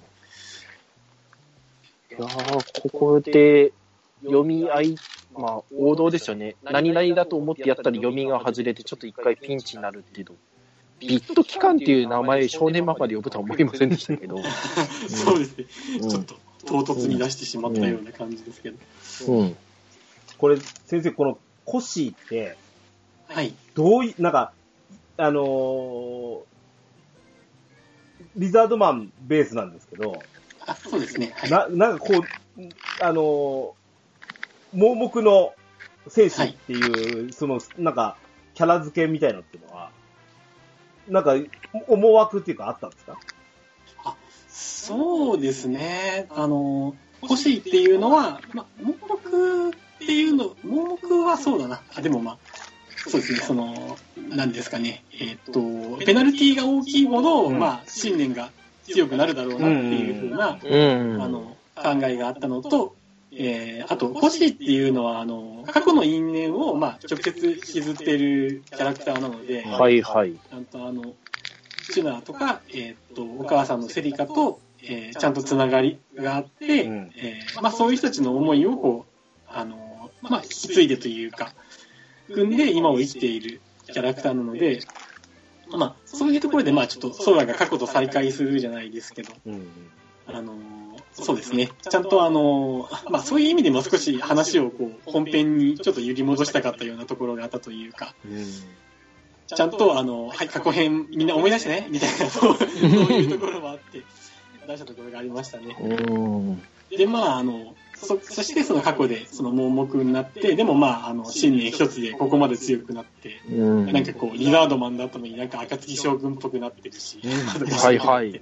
やー、ここで読み合い、まあ、王道ですよね。何々だと思ってやったら読みが外れて、ちょっと一回ピンチになるっていうと。ビット機関っていう名前、少年漫画で呼ぶとは思いませんでしたけど。うん、 そうですね。ちょっと唐突に出してしまったような感じですけど。 うん。うん、これ、先生、このコシーって、 はい。 どうい、なんか、あのー、リザードマンベースなんですけど、 あ、そうですね。はい、 な、なんかこう、あのー、盲目の戦士っていう、はい、その、なんか、キャラ付けみたいなっていうのは、なんか、思惑っていうかあったんですか？ あ、そうですね。あの、コシーっていうのは、ま、盲目っていうの、盲目はそうだな。あ、でもまあ、そうですね、その、なんですかね、えっと、ペナルティが大きいほど、うん、まあ、信念が強くなるだろうなっていうふうな、うん、あの、考えがあったのと、えー、あと、コシっていうのは、あの、過去の因縁を、まあ、直接引きずってるキャラクターなので、 はいはい。 ちゃんとあの、シュナーとか、えっと、お母さんのセリカと、えー、ちゃんとつながりがあって、うん、えー、まあ、そういう人たちの思いを、こう、あの、まあ、引き継いでというか、組んで今を生きているキャラクターなので、まあ、そういうところで、まあ、ちょっと、ソーラが過去と再会するじゃないですけど、うん、あの、そうですね。ちゃんとあの、まあ、そういう意味でも少し話をこう、本編にちょっと揺り戻したかったようなところがあったというか、うん、ちゃんとあの、はい、過去編みんな思い出してね、みたいな、そういうところもあって、出したところがありましたね。うん、で、まあ、あの、そ、そしてその過去でその盲目になって、でもまあ、あの、信念一つでここまで強くなって、うん、なんかこう、リザードマンだったのになんか暁将軍っぽくなってるし、 はいはい。 で、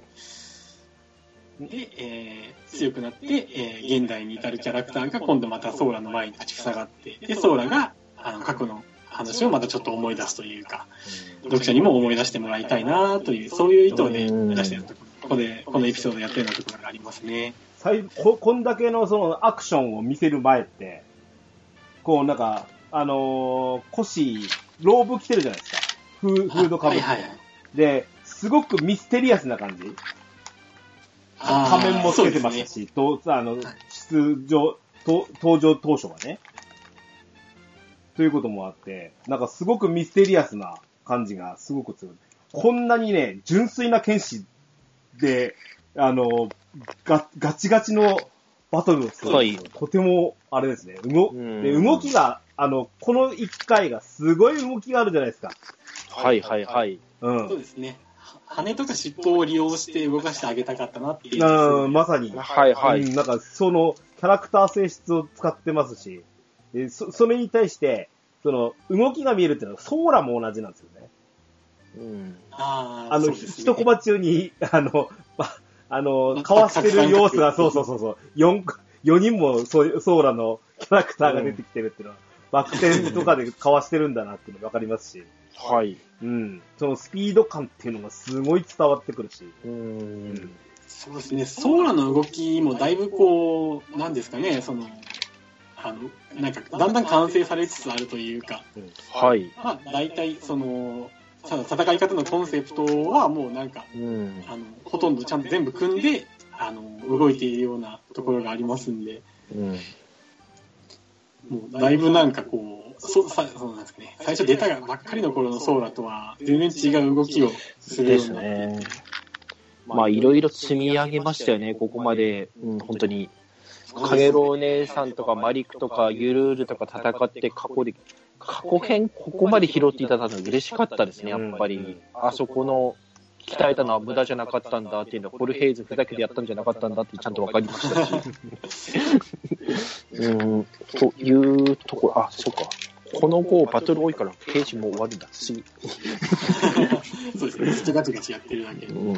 えー、強くなって、えー、現代に至るキャラクターが今度またソーラの前に立ちふさがって、で、ソーラが、あの、過去の話をまたちょっと思い出すというか、読者にも思い出してもらいたいなという、そういう意図で出してるところ、ここで、このエピソードやってるようなところがありますね。 こ, こんだけのそのアクションを見せる前って、こうなんか、あのー、腰、ローブ着てるじゃないですか。フー、フードかぶって、はいはいはい。で、すごくミステリアスな感じ。仮面もつけてましたし、ね、とあの、出場、と登場当初はね。ということもあって、なんかすごくミステリアスな感じがすごく強い。こんなにね、純粋な剣士で、あの、ガ, ガチガチのバトルをする、はい、とても、あれですね、動で動きが、あの、この一回がすごい動きがあるじゃないですか。 はいはいはい。 うん。そうですね。羽とか尻尾を利用して動かしてあげたかったなっていう。 うん、まさに。 はいはい、 うん。なんか、その、キャラクター性質を使ってますし、で そ, それに対して、その、動きが見えるっていうのは、ソーラも同じなんですよね。 うん。ああ、あの、一コマ中に、あの、ま、あの、かわしてる様子が、そうそうそうそう、四、四人もソーラのキャラクターが出てきてるっていうのは、バク転とかでかわしてるんだなっていうのがわかりますし。 はい。 うん。そのスピード感っていうのがすごい伝わってくるし。 うん。そうですね。ソーラの動きもだいぶこう、なんですかね、その、あの、なんか、だんだん完成されつつあるというか。 うん、はい。 まあ、大体、その、戦い方のコンセプトはもうなんか、うん、あの、ほとんどちゃんと全部組んで、あの、動いているようなところがありますんで、うん、もうだいぶなんかこう、そ、さ、そうなんですかね、最初出たばっかりの頃のソーラとは全然違う動きをするような。 ですね。まあ、いろいろ積み上げましたよね、ここまで、うん、本当に。カゲロお姉さんとかマリクとかユルールとか戦って過去で、過去編ここまで拾っていただいたの嬉しかったですね、やっぱり。あそこの鍛えたのは無駄じゃなかったんだっていうのは、ホルヘイズふざけてやったんじゃなかったんだってちゃんと分かりましたし。うん、というところ、あ、そうか。 この後、バトル多いからページも終わるんだ。次。 そうですね。ずっとガチガチやってるだけ。うん、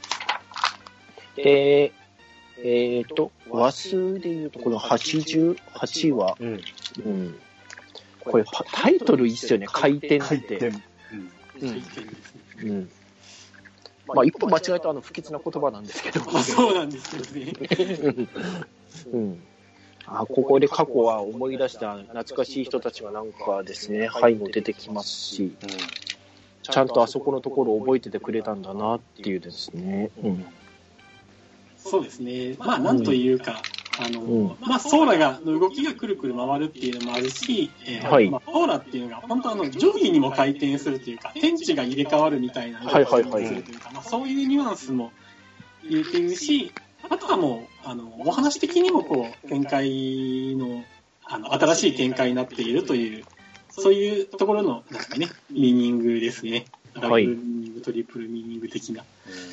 で、えっ、ー、と、話数で言うと、このはちじゅうはちわ。うんうん、これ、タイトルいいっすよね。回転って。回転。うん。回転ですね。うん。まあ、一歩間違えたあの不吉な言葉なんですけど。 そうなんですよね。 うん。あ、ここで過去は思い出した懐かしい人たちがなんかですね、はいも出てきますし、うん、ちゃんとあそこのところを覚えててくれたんだなっていうですね。うん、 そうですね。まあ、なんというか、うん、あの、うん、まあ、ソーラが、の動きがくるくる回るっていうのもあるし、えー、はい。まあ、ソーラっていうのが、本当あの、上下にも回転するというか、天地が入れ替わるみたいな、 はいはいはい。 まあ、そういうニュアンスも入れているし、あとはもう、あの、お話的にもこう、展開の、あの、新しい展開になっているという、そういうところの、なんかね、ミーニングですね。ダブルミーニング、トリプルミーニング的な。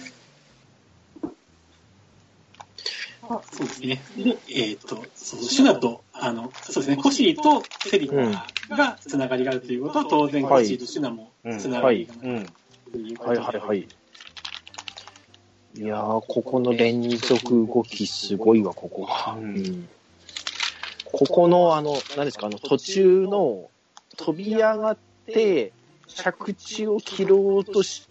あ、そうですね。で、えっ、ー、と、そう、シュナと、あの、そうですね、コシーとセリカがつながりがあるということは、当然コシーとシュナもつながりがあるということで。 はいはいはい。いやー、ここの連続動きすごいわ、ここは。うん、ここの、あの、何ですか、あの、途中の飛び上がって、着地を切ろうとして、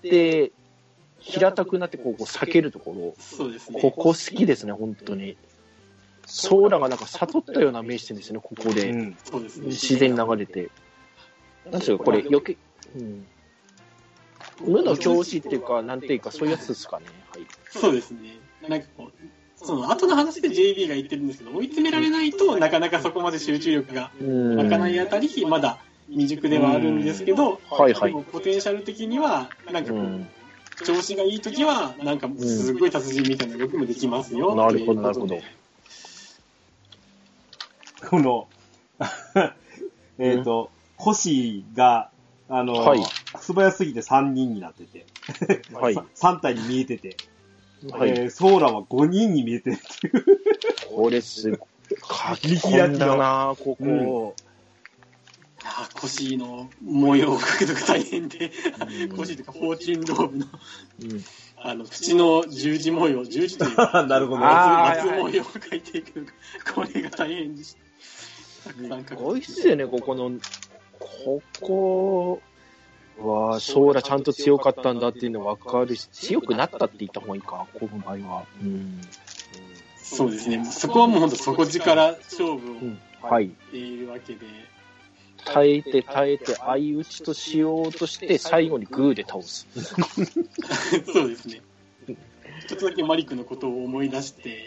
平たくなってこう、こう避けるところ。 そうですね。 ここ好きですね、本当に。ソーラがなんか悟ったような目してるんですね、ここで。うん、そうですね。自然に流れて。なんですか、これ、余計、うん。無の教師っていうか、なんていうか、そういうやつですかね。はい。 そうですね。なんかこう、その後の話で ジェイビー が言ってるんですけど、追い詰められないとなかなかそこまで集中力が湧かないあたり、まだ未熟ではあるんですけど、はいはい。でもポテンシャル的には、なんかこう、調子がいいときは、なんかすごい達人みたいな動きもできますよ。 なるほど、なるほど。 この、えっと、星が、あの、はい、素早すぎてさんにんになってて、はい、さん体に見えてて、はい、えー、ソーラはごにんに見えてるっていう。 これすごい。見開きだなここ。うん、 あコシーの模様を描くのが大変で、うん、コシーというかフォーチュンローブの、うん、あの、縁の十字模様、十字というか、 なるほど。 松模様を描いていくのが、これが大変でした。 すごいっすよね、ここの、ここは、ソーラちゃんと強かったんだっていうの分かるし、強くなったって言った方がいいか、この場合は。うん、 そうですね。そこはもう本当底力勝負をはいっているわけで。 耐えて耐えて相打ちとしようとして、最後にグーで倒す。 そうですね。ちょっとだけマリクのことを思い出して、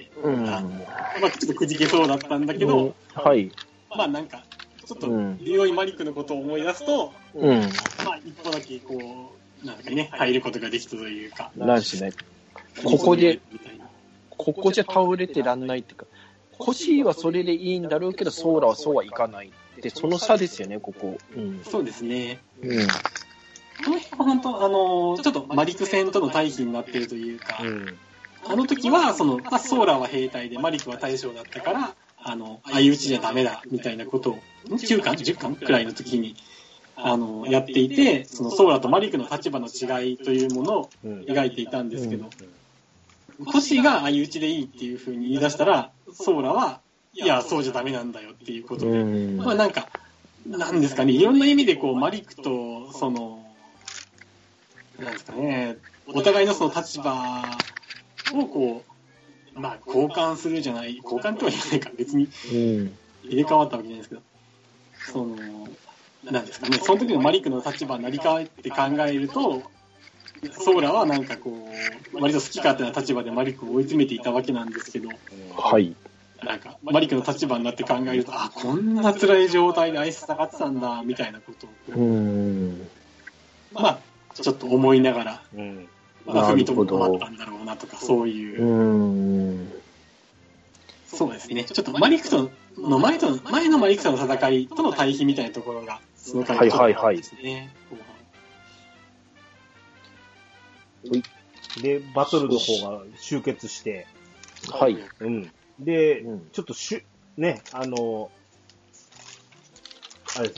うん、あまあちょっとくじけそうだったんだけど、うん、はい。まあなんか、ちょっと、リオイマリクのことを思い出すと、うん、まあ、一歩だけ、こう、なんかね、入ることができたというか。 なんですね。ここで、ここじゃ倒れてらんないっていうか、コシーはそれでいいんだろうけど、ソーラはそうはいかないって、その差ですよね、ここ。 うん、そうですね。うん。この辺は本当、あの、ちょっとマリク戦との対比になっているというか、うん、あの時は、その、まあ、ソーラは兵隊で、マリクは大将だったから、あの、相打ちじゃダメだ、みたいなことを、きゅうかん ?じゅっかんくらいの時に、あの、やっていて、その、ソーラとマリクの立場の違いというものを描いていたんですけど、コシが相打ちでいいっていう風に言い出したら、ソーラは、いや、そうじゃダメなんだよっていうことで、まあなんか、なんですかね、いろんな意味でこう、マリクと、その、なんですかね、お互いのその立場をこう、まあ、交換するじゃない、交換とは言わないか、別に入れ替わったわけじゃないですけど、その、なんですかね、その時のマリクの立場になり替わって考えると、ソーラはなんかこう、割と好き勝手な立場でマリクを追い詰めていたわけなんですけど、 はい。 なんか、マリクの立場になって考えると、あ、こんな辛い状態で愛し戦ってたんだ、みたいなことを、うん、まあ、ちょっと思いながら、うんまあ、踏みとも困ったんだろうなとか、そういう。うん。そうですね。ちょっとマリクとの前と、前のマリクとの戦いとの対比みたいなところが、すごくあるんですね。はいはいはい。 で、バトルの方が集結して。 はい。 うん。で、うん、ちょっとしゅ、ね、あの、あれですね。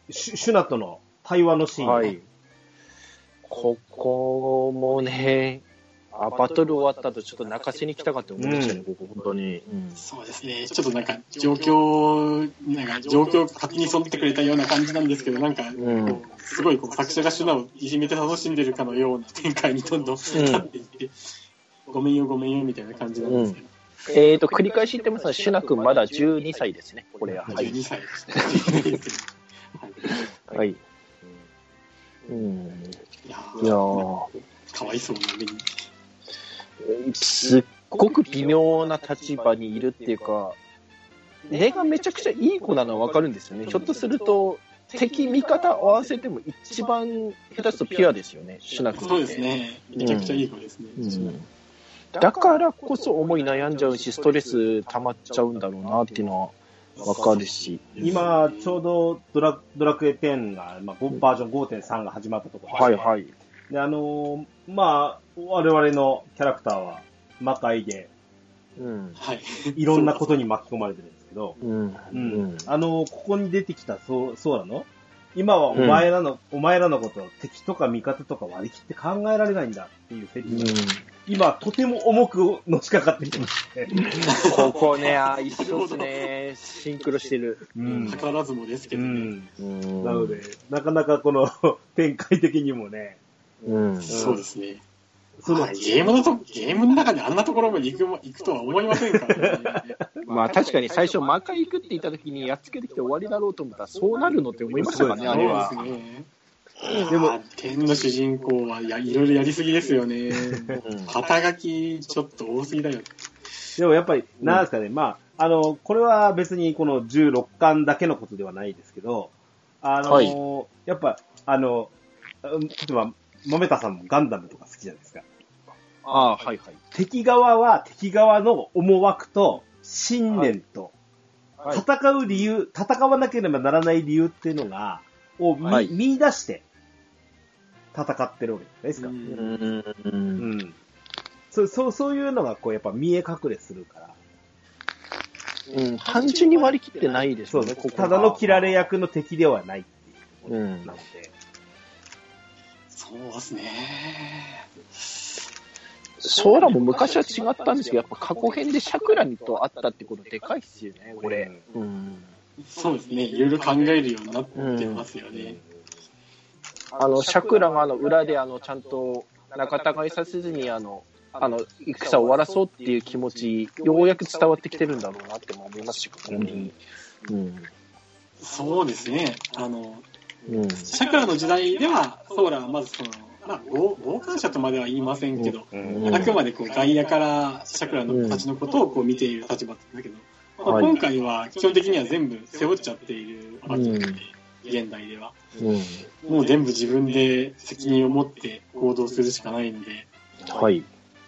シュシュナとの対話のシーン。はい。 ここもね、あ、バトル終わった後ちょっと泣かせに来たかって思いましたね、うん、ここ本当に、 うん。そうですね。ちょっとなんか状況、なんか状況を勝手に沿ってくれたような感じなんですけど、なんか、うん、すごいこう作者がシュナをいじめて楽しんでるかのような展開にどんどんなっていって、うん、ごめんよごめんよみたいな感じなんですけど。 うん、えーと、繰り返し言ってますが、シュナ君まだじゅうにさいですね、これは。 じゅうにさいですね。 はい。うん。 いやー、いやーかわいそうな目に。 すっごく微妙な立場にいるっていうか、根がめちゃくちゃいい子なのはわかるんですよね。ひょっとすると、敵味方合わせても一番下手すとピュアですよね、シュナ君って。 そうですね。めちゃくちゃいい子ですね。うんうん、 だからこそ思い悩んじゃうし、ストレス溜まっちゃうんだろうなっていうのはわかるし。 今、ちょうどドラ、ドラクエテンが、まあ、バージョン ごてんさん が始まったところで、 はいはい。 で、あのー、まあ、我々のキャラクターは魔界で、うん、はい。いろんなことに巻き込まれてるんですけど、うん。うん。あのー、ここに出てきたソーラの、今はお前らの、うん、お前らのことを敵とか味方とか割り切って考えられないんだっていうセリフが、うん、今とても重くのしかかってきてますね。 ここね、あ、一緒ですね。シンクロしてる。 うん。図らずもですけどね。 うん。なので、なかなかこの展開的にもね、 うん、そうですね。そのゲームのと、ゲームの中であんなところまで行く、行くとは思いませんからね。 まあ確かに最初、魔界行くって言った時にやっつけてきて終わりだろうと思ったら、そうなるのって思いましたかね、あれは。そうですね。 でも、天の主人公はやいろいろやりすぎですよね。肩書きちょっと多すぎだよ。 でもやっぱり、なんですかね、うん、まあ、あの、これは別にこのじゅうろっかんだけのことではないですけど、あの、はい、やっぱ、あの、例えば、豆田さんもガンダムとか好きじゃないですか。 ああ、はいはい。 敵側は敵側の思惑と信念と、はい、戦う理由、戦わなければならない理由っていうのが、を見、はい、見出して戦ってるわけじゃないですか。うん。うん。そう、そう、そういうのがこうやっぱ見え隠れするから。 うん、単純に割り切ってないですよね、 ここただの切られ役の敵ではないっていうところなので。うんそうですね。 ソーラも昔は違ったんですけど、やっぱ過去編でシャクラにと会ったってことでかいっすよね、これ。うん、 そうですね。いろいろ考えるようになってますよね。 うん、あの、シャクラがあの裏であの、ちゃんと仲違いさせずにあの、あの、戦を終わらそうっていう気持ち、ようやく伝わってきてるんだろうなって思いますし、本当に。うん。 そうですね。あの、うん、シャクラの時代では、ソーラはまずその、まあ、傍観者とまでは言いませんけど、うんうん、あくまでこう外野からシャクラの子たちのことをこう見ている立場だけど、うんまあ、今回は基本的には全部背負っちゃっているわけなので、うん、現代では、うん。もう全部自分で責任を持って行動するしかないんで。 はい。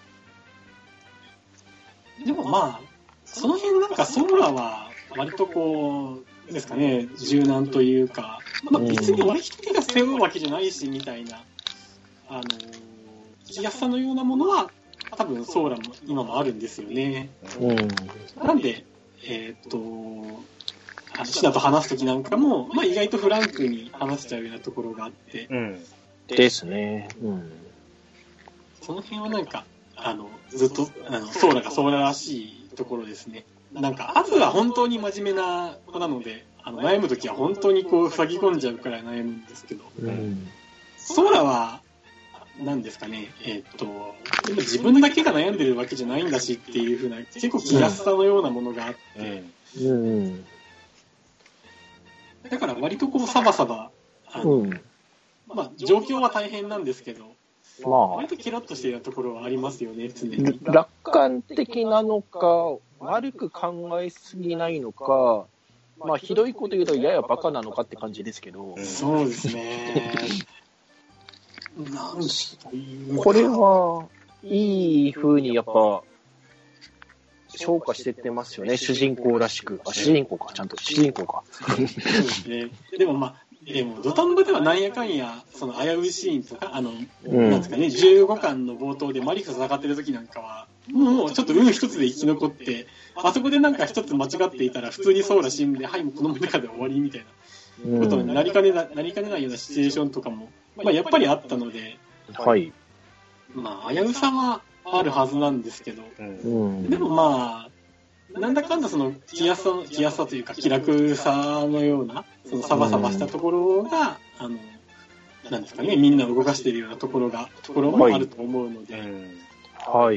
でもまあ、その辺なんかソーラは割とこう、ですかね、柔軟というか、まあ、別に俺一人が背負うわけじゃないし、みたいな、あのー、生きやすさのようなものは、多分ソーラも今もあるんですよね。うん、なんで、えー、っと、シナと話すときなんかも、まあ、意外とフランクに話しちゃうようなところがあって。 うん、ですね。うん、 その辺はなんか、あの、ずっと、あの、ソーラがソーラらしいところですね。なんか、アズは本当に真面目な子なので、あの悩むときは本当にこう、塞ぎ込んじゃうくらい悩むんですけど、うん、ソーラは、何ですかね、えー、っと、自分だけが悩んでるわけじゃないんだしっていう風な、結構気安さのようなものがあって、うんうん、だから割とこう、サバサバ、あの、うん、まあ、状況は大変なんですけど、まあ、割とキラッとしているところはありますよね、常に。 楽観的なのか、悪く考えすぎないのか、まあ、ひどいこと言うとややバカなのかって感じですけど。 そうですね。なんこれは、いい風にやっぱ、消化してってますよね、主人公らしく。あ、主人公か、ちゃんと主人公か。 そうですね。でもまあ、でも、土壇場ではなんやかんや、その危ういシーンとか、あの、うん、なんですかね、じゅうごかんの冒頭でマリフ戦ってる時なんかは、もうちょっと運一つで生き残って、あそこでなんか一つ間違っていたら普通にソーラ死んで、はい、もうこの中で終わりみたいなことになりかねな、なりかねないようなシチュエーションとかも、まあやっぱりあったので、 はい。 まあ危うさはあるはずなんですけど、 うん、 でもまあ、なんだかんだその気安さ、気安さというか気楽さのような、そのサバサバしたところが、あの、なんですかね、みんなを動かしているようなところが、ところもあると思うので。 はい。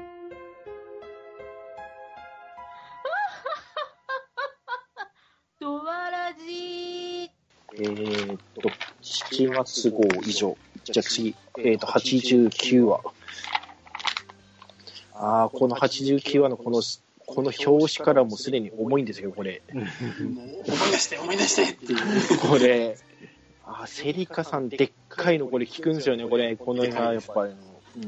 ドワラジえーっと、しちがつ号以上。じゃあ次、えーっと、はちじゅうきゅうわ。ああ、このはちじゅうきゅうわのこの、この表紙からもすでに重いんですよ、これ。 思い出して、思い出してっていう。 これ、ああ、セリカさんでっかいのこれ聞くんですよね、これ。この辺がやっぱり。うん。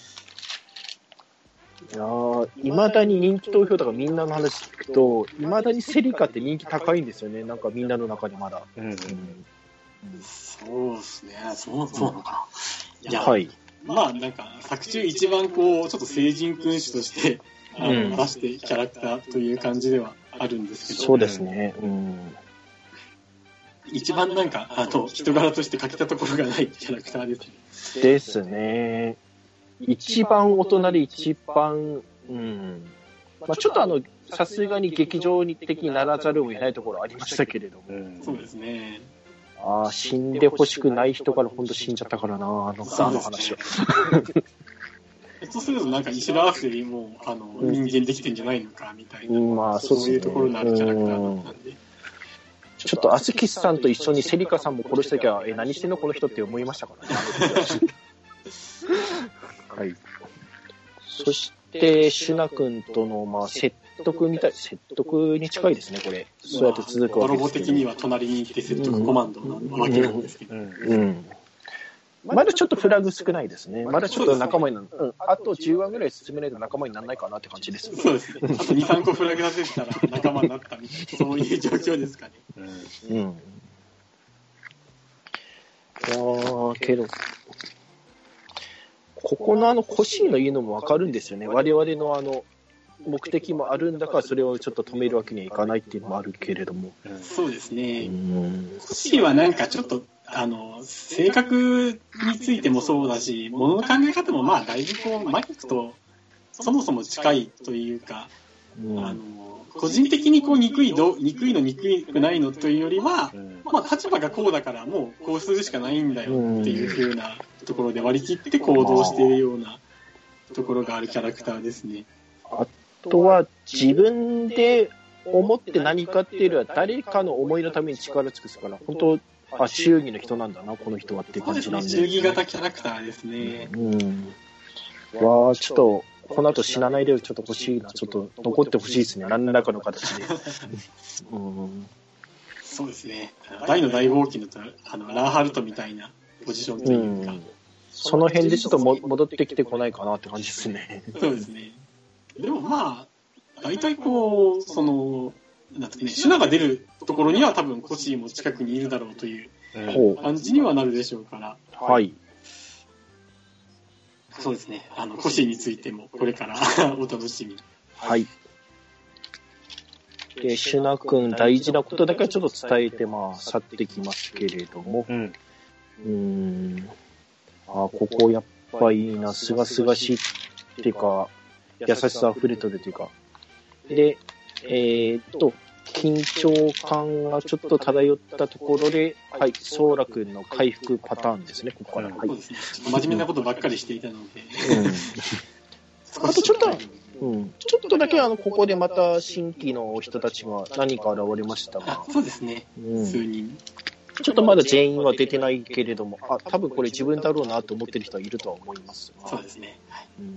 いやー、未だに人気投票とかみんなの話聞くと、未だにセリカって人気高いんですよね、なんかみんなの中でまだ。うんうん、 そうですね、そう、そうなのかな。いや、 はい。 まあなんか、作中一番こう、ちょっと聖人君主として、あの、うん、出してキャラクターという感じではあるんですけど。 そうですね。うん。 一番なんか、あの、人柄として欠けたところがないキャラクターですね。ですね。一番大人で一番、うん。まあちょっとあの、さすがに劇場的にならざるを得ないところありましたけれども。うん、 そうですね。 ああ、死んでほしくない人から本当死んじゃったからな、あの、あの話は。 そうするとなんか石田アースよりも、あの、うん、人間できてんじゃないのか、みたいな。 うん、まあそうですね。 そういうところのあるキャラクターだったんで。 ちょっとアスキスさんと一緒にセリカさんも殺したきゃ、え、何してんのこの人って思いましたからね。はい。そして、シュナ君との、まあ、説得みたい、説得に近いですね、これ。そうやって続くわけですけど。 ロボ的には隣に来て説得コマンドなわけなんですけど。うん。うんうんまだちょっとフラグ少ないですね。まだちょっと仲間になる。うん。あとじゅうわぐらい進めないと仲間にならないかなって感じです。 そうですね。あとに、さんこフラグ立てたら仲間になったみたいな、そういう状況ですかね。 うん。うん。いやー、けど、ここのあの、コシーの言うのもわかるんですよね。我々のあの、目的もあるんだから、それをちょっと止めるわけにはいかないっていうのもあるけれども。 そうですね。コシーはなんかちょっと、あの、性格についてもそうだし、物の考え方もまあだいぶこう、マリックとそもそも近いというか、うん、あの、個人的にこう憎いど、憎いの憎くないのというよりは、うん、まあ立場がこうだからもうこうするしかないんだよっていう風なところで割り切って行動しているようなところがあるキャラクターですね。 あとは自分で思って何かっていうよりは誰かの思いのために力尽くすから、本当あ、祝儀の人なんだな、この人はっていう感じなんで。 祝儀型キャラクターですね。 うん。わあ、ちょっと、この後死なないでちょっと欲しいな。ちょっと残ってほしいですね。何らかの形で。 うん、そうですね。大の大冒険だと、あの、ラーハルトみたいなポジションというか。うん、 その辺でちょっとも戻ってきてこないかなって感じですね。 そうですね。でもまあ、大体こう、その、なんてね、シュナが出るところには多分コシーも近くにいるだろうという感じにはなるでしょうから。 はい。 そうですね。あの、コシーについてもこれからお楽しみ。 はい。で、シュナ君大事なことだけはちょっと伝えて、まあ、去ってきますけれども。うん。うーん。あ、ここやっぱいいな、すがすがしいっていうか、優しさ溢れとるというか。で、えー、っと、緊張感がちょっと漂ったところで、はい、ソーラ君の回復パターンですね、ここから。はい、 そうですね。真面目なことばっかりしていたので。 うん、あとちょっと、うん、ちょっとだけあの、ここでまた新規の人たちが何か現れましたが。 そうですね。うん、数人。 ちょっとまだ全員は出てないけれども、あ、多分これ自分だろうなと思ってる人はいるとは思います。 そうですね。はい。うん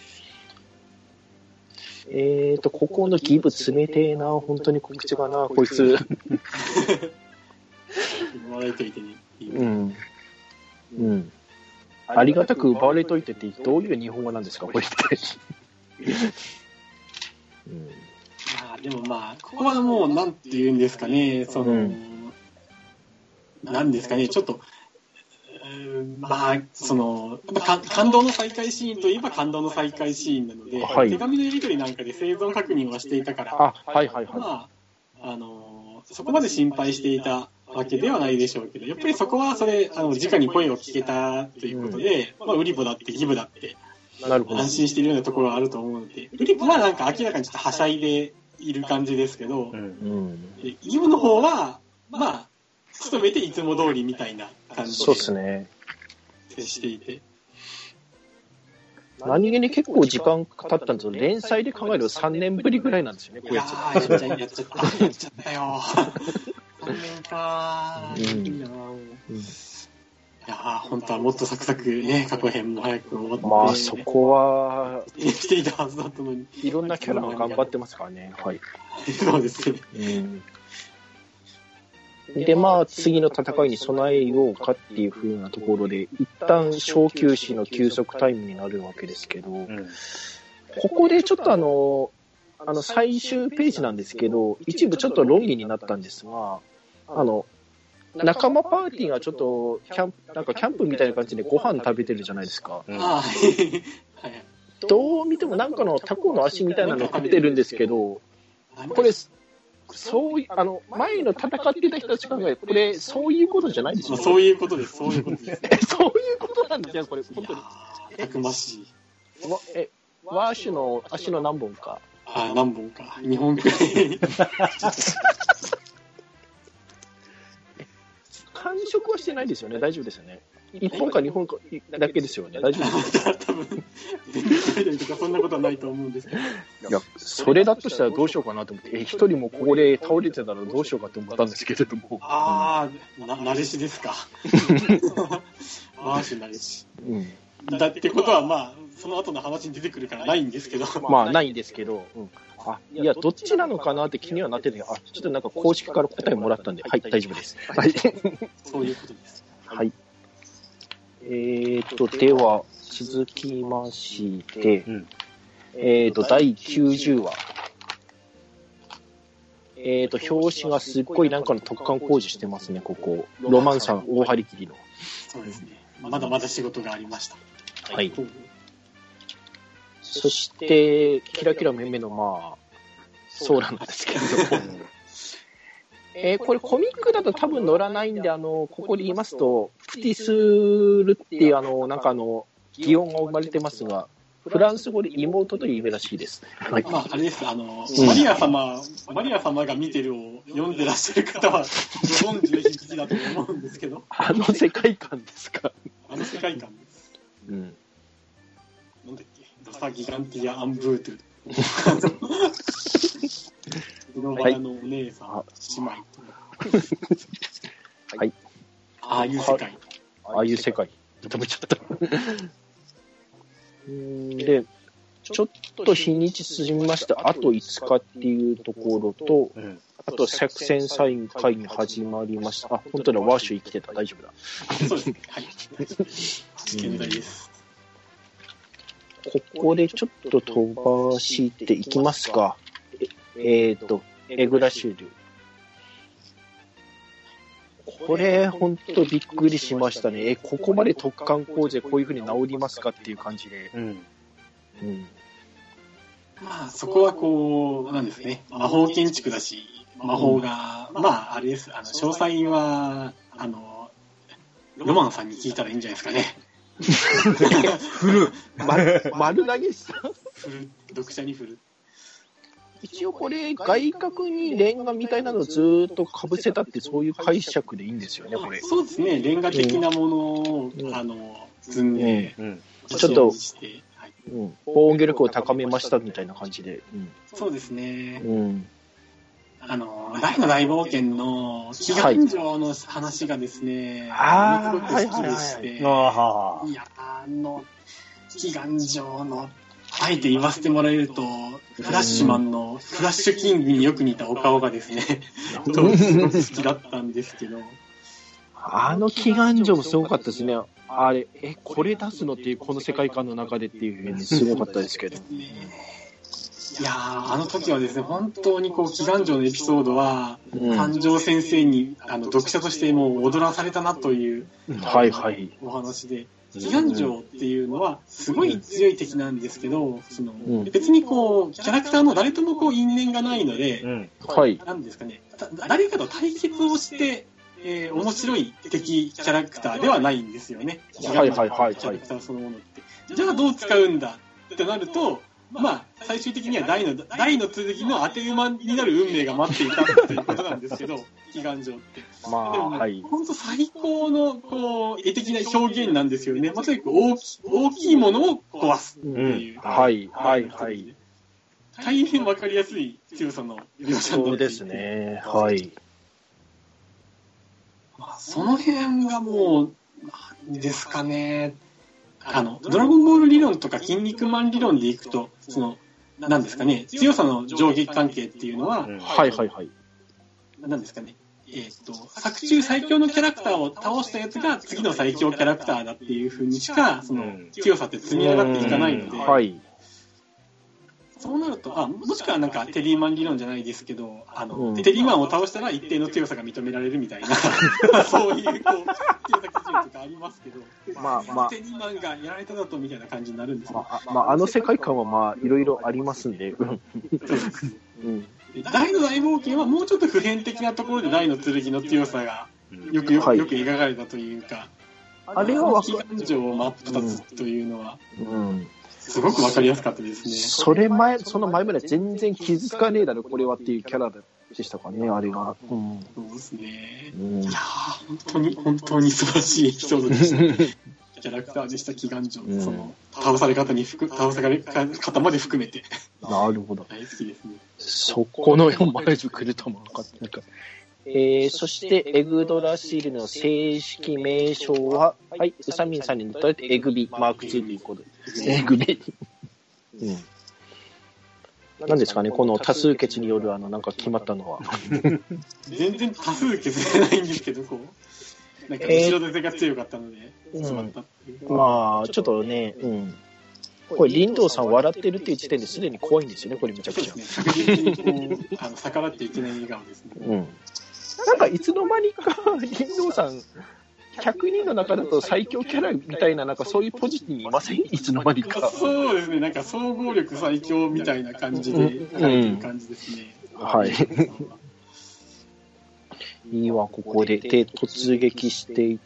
えーと、ここのギブ冷てえな、本当に告知がな、こいつ。 奪われといてね。 うん。うん。ありがたく奪われといてってどういう日本語なんですか、これって。 うん、まあ、でもまあ、ここはもう、なんて言うんですかね、その、うん、なんですかね、ちょっと、まあ、その、感動の再会シーンといえば感動の再会シーンなので、はい、手紙のやり取りなんかで生存確認はしていたから、 あ、はいはいはい。 まあ、あの、 そこまで心配していたわけではないでしょうけど、やっぱりそこはそれ、あの、直に声を聞けたということで、うん、まあ、ウリボだってギブだって、なるほど。安心しているようなところがあると思うので、ウリボはなんか明らかにちょっとはしゃいでいる感じですけど、うん、でギブの方は、まあ、努めていつも通りみたいな感じで。 そうですね。 接していて。 何気に結構時間かかったんですけど、連載で考えるとさんねんぶりぐらいなんですよね、こういうやつ。 いやー、やっちゃやっちゃった。やっちゃったよ。さんねんかー。うん、いいなー。うん、いやー、本当はもっとサクサクね、過去編も早く終わって。 まあ、そこは、 していたはずだったのに。 いろんなキャラが頑張ってますからね。はい。 そうですね。 うんで、まあ、次の戦いに備えようかっていう風なところで、一旦小休止の休息タイムになるわけですけど、うん、ここでちょっとあの、あの、最終ページなんですけど、一部ちょっと論議になったんですが、あの、仲間パーティーがちょっと、キャンプ、なんかキャンプみたいな感じでご飯食べてるじゃないですか。うん、どう見てもなんかのタコの足みたいなの食べてるんですけど、これ、そういう、あの、前の戦ってた人たち考える、これ、そういうことじゃないですよね。 そういうことです、そういうことです。 そういうことなんですよ、これ、本当に。 たくましい。 わ、え、ワーシュの足の何本か。 ああ、何本か。にほんくらい。 完食はしてないですよね、大丈夫ですよね。いっぽんかにほんかだけですよね、大丈夫ですか。 多分、とかそんなことはないと思うんですけど。いや、それだとしたらどうしようかなと思って、え、一人もここで倒れてたらどうしようかと思ったんですけれども。 ああ、な、なれしですか。ワーシュなれし。うん。だってことは、まあ、その後の話に出てくるからないんですけど。 まあ、ないんですけど、うん。あ、いや、どっちなのかなって気にはなってて、あ、ちょっとなんか公式から答えもらったんで、はい、大丈夫です。はい。 そういうことです。 はい。えーと、では、続きまして、うん、えーと、だいきゅうじゅうわ。えーと、表紙がすっごいなんかの突貫工事してますね、ここ。ロマンさん大張り切りの。 そうですね。まだまだ仕事がありました。 はい。そして、キラキラめめの、まあ、ソーラなんですけれども。えー、これコミックだと多分載らないんで、あの、ここで言いますと、プティスルっていうあの、なんかあの、擬音が生まれてますが、フランス語で妹という意味らしいです。 はい。まあ、あれです、あの、うん、マリア様、マリア様が見てるを読んでらっしゃる方は、ご存知の秘密だと思うんですけど。 あの世界観ですか。 あの世界観です。 うん。 なんだっけ、ドサギガンティア・アンブートゥ。この場のお姉さん、はい、姉妹。 はい。 ああいう世界。 ああいう世界。食べちゃった。で、ちょっと日にち進みまして、あといつかっていうところと、うん、あと作戦サイン会議始まりました。あ、本当だ、ワーシュ生きてた。大丈夫だ。 そうですね。はい。現在です。 ここでちょっと飛ばしていきますか。えっ、ー、と、エグラシュル。これ、ほんとびっくりしましたね。え、ここまで突貫工事でこういう風に治りますかっていう感じで。うん。 うん。まあ、そこはこう、なんですね。魔法建築だし、魔法が、うん、まあ、あれです。あの、詳細は、あの、ロマンさんに聞いたらいいんじゃないですかね。 振る。丸、丸投げした。 振る。読者に振る。 一応これ、外角にレンガみたいなのをずーっと被せたって、そういう解釈でいいんですよね、これ。 そうですね。レンガ的なものを、うん、あの、積んで、うん、 ちょっと、はい、うん、防御力を高めましたみたいな感じで。うん、 そうですね。うん、あの、大の大冒険の祈願城の話がですね、 はい、 すごく好きでして、はい、いや、あの、祈願城の、あえて言わせてもらえると、フラッシュマンのフラッシュキングによく似たお顔がですね、当時すごく好きだったんですけど。 あの祈願城もすごかったですね。あれ、え、これ出すのっていう、この世界観の中でっていうふうにすごかったですけど。 いやー、あの時はですね、本当にこう、祈願城のエピソードは、うん、三条先生に、あの、読者としてもう踊らされたなという、 はいはい。 お話で、 祈願城っていうのはすごい強い敵なんですけど、その別にこうキャラクターの誰ともこう因縁がないので、うん、はい、なんですかね、誰かと対決をして、えー、面白い敵キャラクターではないんですよね。はいはいはいはい。キャラクターそのものって。じゃあどう使うんだってなると、まあ最終的には大の大の続きの当て馬になる運命が待っていたということなんですけど、祈願城って。まあ、でも、はい。本当最高の、こう、絵的な表現なんですよね。まあ、とにかく大き大きいものを壊すっていう。うん、はい、はい、はい。大変わかりやすい強さの描写になっていて。 そうですね、はい。 まあ、その辺がもう、なんですかね。あの、ドラゴンボール理論とか筋肉マン理論でいくと、その、なんですかね、強さの上下関係っていうのは、うん、はいはいはい。なんですかね。えっと、作中最強のキャラクターを倒したやつが次の最強キャラクターだっていう風にしか、その、強さって積み上がっていかないので、はい。そうなると、あ、もしくはなんかテリーマン理論じゃないですけど、あの、うん、テリーマンを倒したら一定の強さが認められるみたいな、そういう、こう、強さ基準とかありますけど、まあまあ、テリーマンがやられただとみたいな感じになるんですよ。 まあ、まあ、あの世界観はまあ、いろいろありますんで、そうです。 うん大の大冒険はもうちょっと普遍的なところで大の剣の強さがよくよく、はい、よく描かれたというか、あれは祈願城を真っ二つというのは、うんうん、すごくわかりやすかったですね。 それ前、その前まで全然気づかねえだろこれはっていうキャラでしたかね、あれが。うん、 そうですね。うん、いやー本当に本当に素晴らしいエピソードでした。キャラクターでした祈願城、うん、その倒され方にふく倒され方まで含めてなるほど大好きですね。 そこのよんまいじ来ると思わなかった。なんか、えー、そしてエグドラシルの正式名称ははい、ウサミンさんに乗ってエグビマークツーということですね。エグビ、うん、何ですかねこの多数決によるあのなんか決まったのは全然多数決じゃないんですけどこうなんか後ろ盾が強かったので、えーうん、まあちょっとね、うん、これ林道さん笑ってるっていう時点ですでに怖いんですよねこれめちゃくちゃ。 そうですね。確実にこうあの逆らっていけない笑顔ですね。うん。 なんかいつの間にか林道さんひゃくにんの中だと最強キャラみたいななんかそういうポジティブにいません？いつの間にか。 そうですね。なんか総合力最強みたいな感じで書いてる感じですね。 うん、はい。いいわ、ここで。で、突撃していって、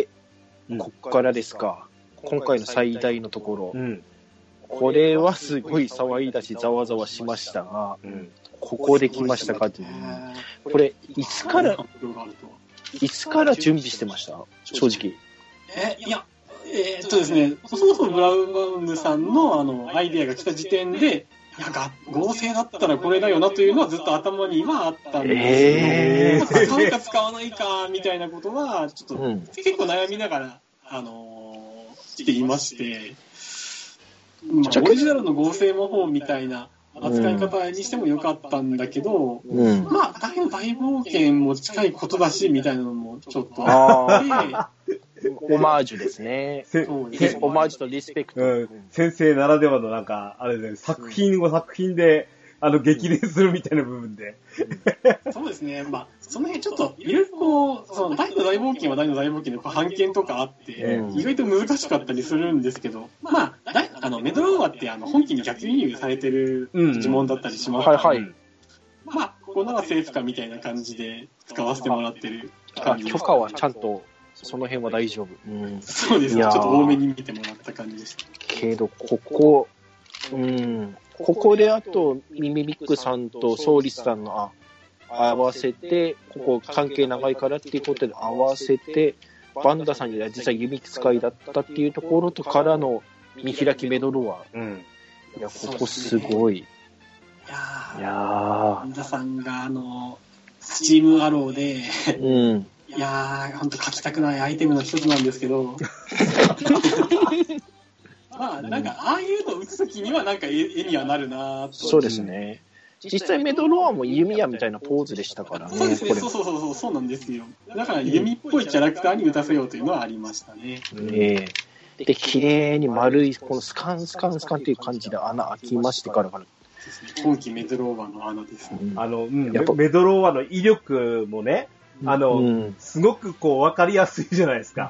うん、こっからですか。今回の最大のところ。うん、これはすごい騒いだし、ざわざわしましたが、うん、ここで来ましたかという。これ、いつから、いつから準備してました正直。 え、いや、えー、っとですね、そもそもブラウンさんのあの、アイデアが来た時点で、いや、合成だったらこれだよなというのはずっと頭にはあったんですけど、えー、使うか使わないかみたいなことは、ちょっと、うん、結構悩みながら、あのー、していまして、まあ、オリジナルの合成魔法みたいな扱い方にしてもよかったんだけど、うん、まあ、大の大冒険も近いことだし、みたいなのもちょっとあって、 オマージュですね。オマージュとリスペクト。 うん、先生ならではのなんか、あれで、作品を作品で、あの、激励するみたいな部分で。 うん、そうですね。まあ、その辺ちょっと、いろいろこう、その、大の大冒険は大の大冒険で、判件とかあって、うん、意外と難しかったりするんですけど、まあ、大あの、メドローアってあの、本気に逆輸入されてる呪文だったりしますから、はいはい。まあ、ここならセーフかみたいな感じで使わせてもらってる感じです。 許可はちゃんと、その辺は大丈夫。 うん、そうですね。ちょっと多めに見てもらった感じでした。 けど、ここ、うん、ここであと、ミミミックさんとソーリスさんのあ合わせて、ここ関係長いからっていうことで合わせて、バンダさんには実は弓使いだったっていうところとからの見開きメドロア。うん。いや、ここすごい。 いやー。いやー。バンダさんがあの、スチームアローで、うん。いやー、ほんと書きたくないアイテムの一つなんですけど、まあ、なんか、ああいうの打つときにはなんか絵にはなるなーと。 そうですね。実際メドロアも弓矢みたいなポーズでしたからね。 そうですね、そうそうそうそう、そうなんですよ。だから弓っぽいキャラクターに打たせようというのはありましたね。 ええ。で、綺麗に丸い、このスカンスカンスカンという感じで穴開きましてからから。 今季メドローアの穴ですね。 うん、あの、うん、やっぱメドローアの威力もね、あの、うん、すごくこう分かりやすいじゃないですか。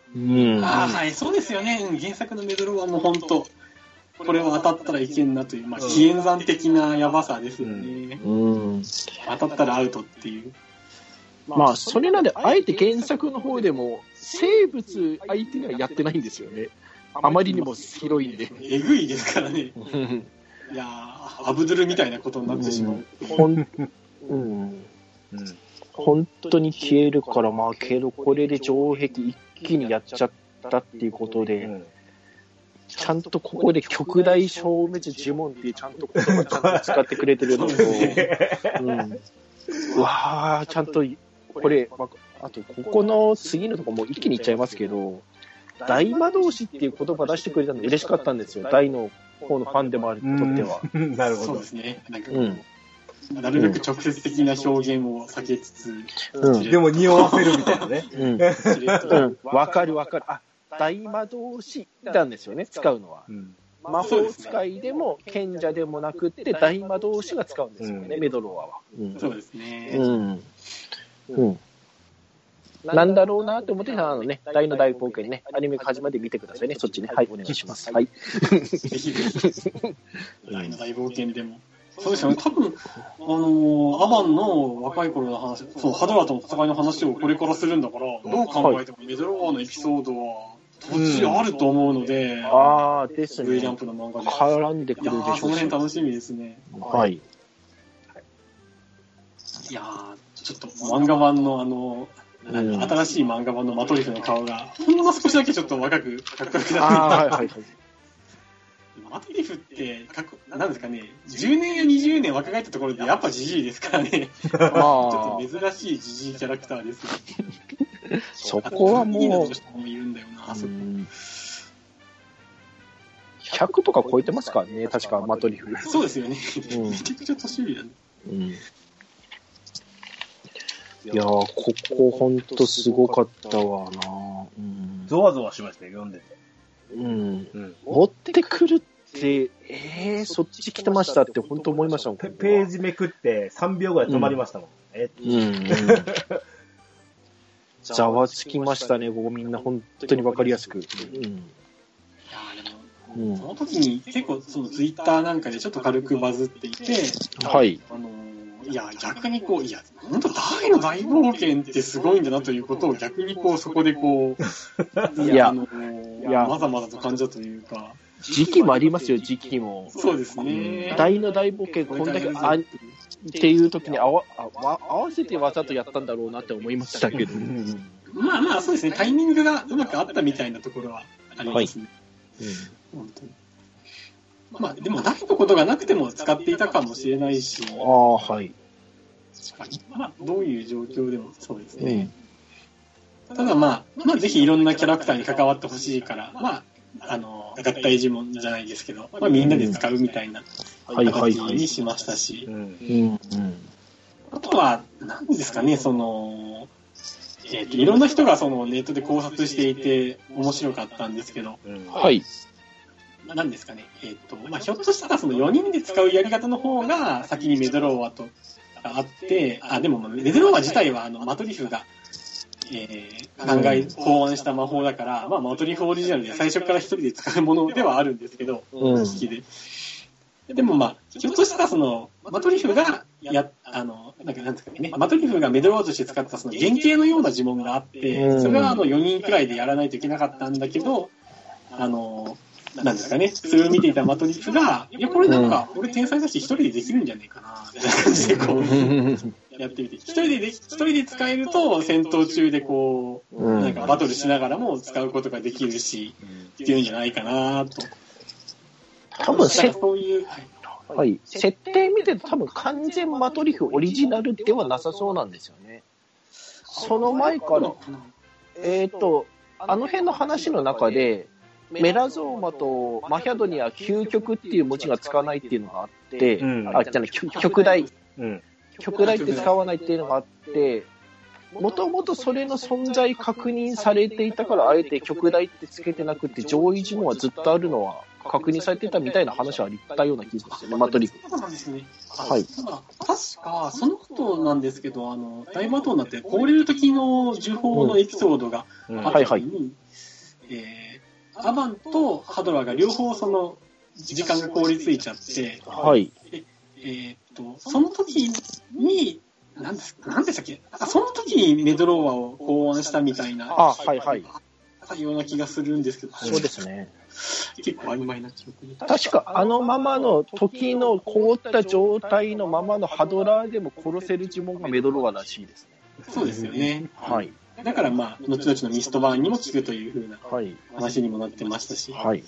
うん。 ああ、はい、そうですよね。うん、原作のメドローはもう本当、これを当たったらいけんなという、まあ、紀元山的なやばさですよね。 うん。 当たったらアウトっていう。 まあ、それなんで、あえて原作の方でも、生物相手にはやってないんですよね。あまりにも広いんで。 えぐいですからね。いやー、アブドゥルみたいなことになってしまう。 ほん、うん。本当に消えるから、まあ、けど、これで城壁一気にやっちゃったっていうことで、うん、ちゃんとここで極大消滅呪文っていうちゃんと言葉ちゃんと使ってくれてるのと、うん、うわー、ちゃんと、これ、まあ、あと、ここの次のとこも一気にいっちゃいますけど、大魔導士っていう言葉出してくれたの嬉しかったんですよ。大の方のファンでもあるとっては。 なるほど。 そうですね。なんか、うん、なるべく直接的な表現を避けつつ、 うん、でも匂わせるみたいなね。 うん。うん。わかるわかる。あ、大魔導士なんですよね、使うのは。うん、魔法使いでも賢者でもなくって大魔導士が使うんですよね、うん、メドローアは。 うん、そうですね。 うん。うん。なんだろうなって思ってたのね、大の大冒険ね、アニメが始まって見てくださいね、そっちね。はい、お願いします。はい。 ぜひぜひ。大の大冒険でも。そうですよね。多分、あのー、アバンの若い頃の話、そう、ハドラーとの戦いの話をこれからするんだから、どう考えてもメドローアのエピソードは、途中あると思うので、うん、 ああ、ですね。 ブイジャンプの漫画で。 絡んでくるでしょうし。 その辺楽しみですね。 はい。いやー、ちょっと漫画版のあの、うん、新しい漫画版のマトリフの顔が、ほんの少しだけちょっと若く、かっこよくなって。 ああ、はいはいはい。 マトリフって、かっこ、なんですかね、じゅうねんやにじゅうねん若返ったところでやっぱジジイですからね。ちょっと珍しいジジイキャラクターですよ。 そこはもう、 もいるんだよな、そこ。 ひゃくとか超えてますからね、確かマトリフ。 そうですよね。うん、めちゃくちゃ年上だね。 うん、いやー、ここほんとすごかったわな、うん、 ゾワゾワしましたよ、読んでて。 うん。うん、持ってくるって、えー、そっち来てましたって本当思いましたもん。 ページめくってさんびょうぐらい止まりましたもん。うん、えうん、うん。ざわつきましたね、ここみんな本当にわかりやすく。うん。いやでも、うん、その時に結構そのツイッターなんかでちょっと軽くバズっていて、 はい。 あのいや、逆にこう、いや、本当大の大冒険ってすごいんだなということを逆にこう、そこでこう、 いや、 あのいやまざまざと感じたというか。 時期もありますよ、時期も。 そうですね。 大の大冒険、こんだけ、あ、っていう時に合わ、合わせてわざとやったんだろうなって思いましたけど。 まあまあ、そうですね。タイミングがうまくあったみたいなところはありますね。はい。うん、本当に。まあ、でも、大のことがなくても使っていたかもしれないし。 ああ、はい。 確かに。まあ、どういう状況でもそうですね。うん、ただまあ、まあ、ぜひいろんなキャラクターに関わってほしいから、まあ、あの、合体呪文じゃないですけど、まあ、みんなで使うみたいな形にしましたし。あとは、何ですかね、その、えっと、いろんな人がそのネットで考察していて面白かったんですけど、 はい。 何ですかね、えっと、まあ、ひょっとしたらそのよにんで使うやり方の方が先にメドローアとあって、あ、でもメドローア自体はあのマトリフが、えー、考え、考案した魔法だから、まあ、マトリフオリジナルで最初から一人で使うものではあるんですけど、 うん、 機器で。でもまあ、ひょっとしたらその、マトリフが、や、あの、なんかなんですかね、マトリフがメドローアとして使ったその原型のような呪文があって、それはあのよにんくらいでやらないといけなかったんだけど、あの、なんですかね、それを見ていたマトリフが、いや、これなんか、俺天才だし一人でできるんじゃねえかな、みたいな感じでこう、やってみて、一人ででき、一人で使えると戦闘中でこう、なんかバトルしながらも使うことができるし、っていうんじゃないかなと。 多分せ、 そういう、はい。 はい。設定見てると多分完全マトリフオリジナルではなさそうなんですよね。その前から、えっと、あの辺の話の中で、メラゾーマとマヒャドには究極っていう文字が使わないっていうのがあって、うん、あ、じゃない、極大、うん。極大って使わないっていうのがあって、もともとそれの存在確認されていたから、あえて極大ってつけてなくて、上位呪文はずっとあるのは確認されてたみたいな話はあったような気がするね、マトリックス。 そうなんですね。 はい。 ただ、確か、そのことなんですけど、あの、大魔党になって壊れる時の呪法のエピソードがあった時に、えー、アバンとハドラーが両方その、時間が凍りついちゃって、 はい。 ええー、っと、その時に、何ですか、何でしたっけ、あ、その時にメドローアを考案したみたいな。 あ、はいはい。 あような気がするんですけど。 そうですね。 結構曖昧な記憶に。 確かあのままの時の凍った状態のままのハドラーでも殺せる呪文がメドローアらしいですね。 そうですよね。 はい。 だからまあ、後々のミストバーンにも効くという風な話にもなってましたし。 はい。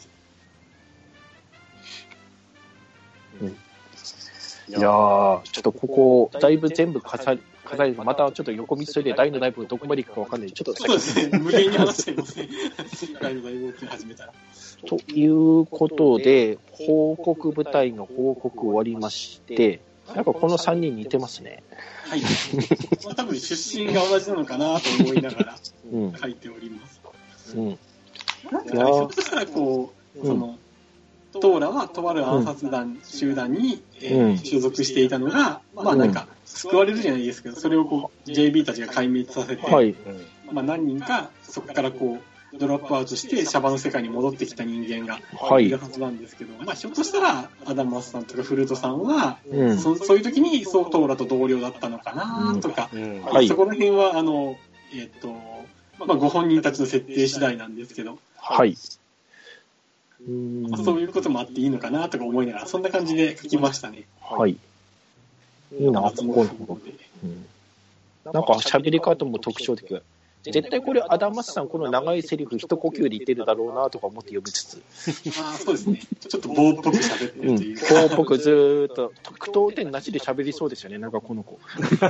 うん、いやー、ちょっとここ、だいぶ全部飾り、飾り、またちょっと横道それで大の大部どこまで行くかわかんない。ちょっとそうですね。無限に話しちゃいますね。大の大部を始めたら。 ということで、報告部隊の報告終わりまして、なんかこのさんにん似てますね。 はい。まあ、多分出身が同じなのかなと思いながら書いております。うん。なんか、ひょっとしたらこう、その、トーラはとある暗殺団、うん、集団に、えーうん、所属していたのが、まあなんか、救われるじゃないですけど、それをこう、ジェイビー たちが壊滅させて、はい、まあ何人か、そこからこう、ドロップアウトして、シャバの世界に戻ってきた人間がいるはずなんですけど、はい、まあひょっとしたら、アダマスさんとかフルートさんは、うん、そ, そういう時に、そう、トーラと同僚だったのかなとか、うんうんはい、そこら辺は、あの、えっ、ー、と、まあご本人たちの設定次第なんですけど、 はい。 まあ、そういうこともあっていいのかなとか思いながら、そんな感じで書きましたね。 はい。いいな、ここの、うん。なんか喋り方も特徴的。絶対これアダマスさんこの長いセリフ一呼吸で言ってるだろうなとか思って読みつつ。 ああ、そうですね。ちょっと棒っぽく喋ってるというか。 棒っぽくずーっと、特等点なしで喋りそうですよね、なんかこの子。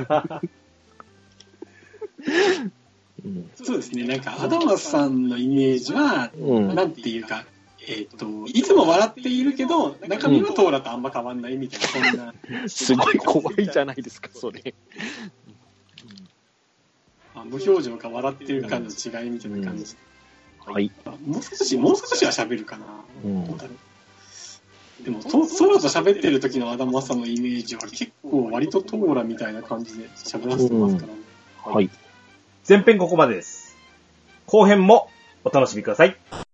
うん、そうですね。なんかアダマスさんのイメージは、うん、なんていうか、えっ、ー、と、いつも笑っているけど、中身はトーラとあんま変わんないみたいな、そんな。 すごい怖いじゃないですか、それ。 あ、無表情か笑ってるかの違いみたいな感じ。 うん、はい。 もう少し、もう少しは喋るかな。うん、どうだろう。でも、トーラと喋ってる時のアダマスさんのイメージは結構割とトーラみたいな感じで喋らせてますからね。 うん、はい。 前編ここまでです。後編もお楽しみください。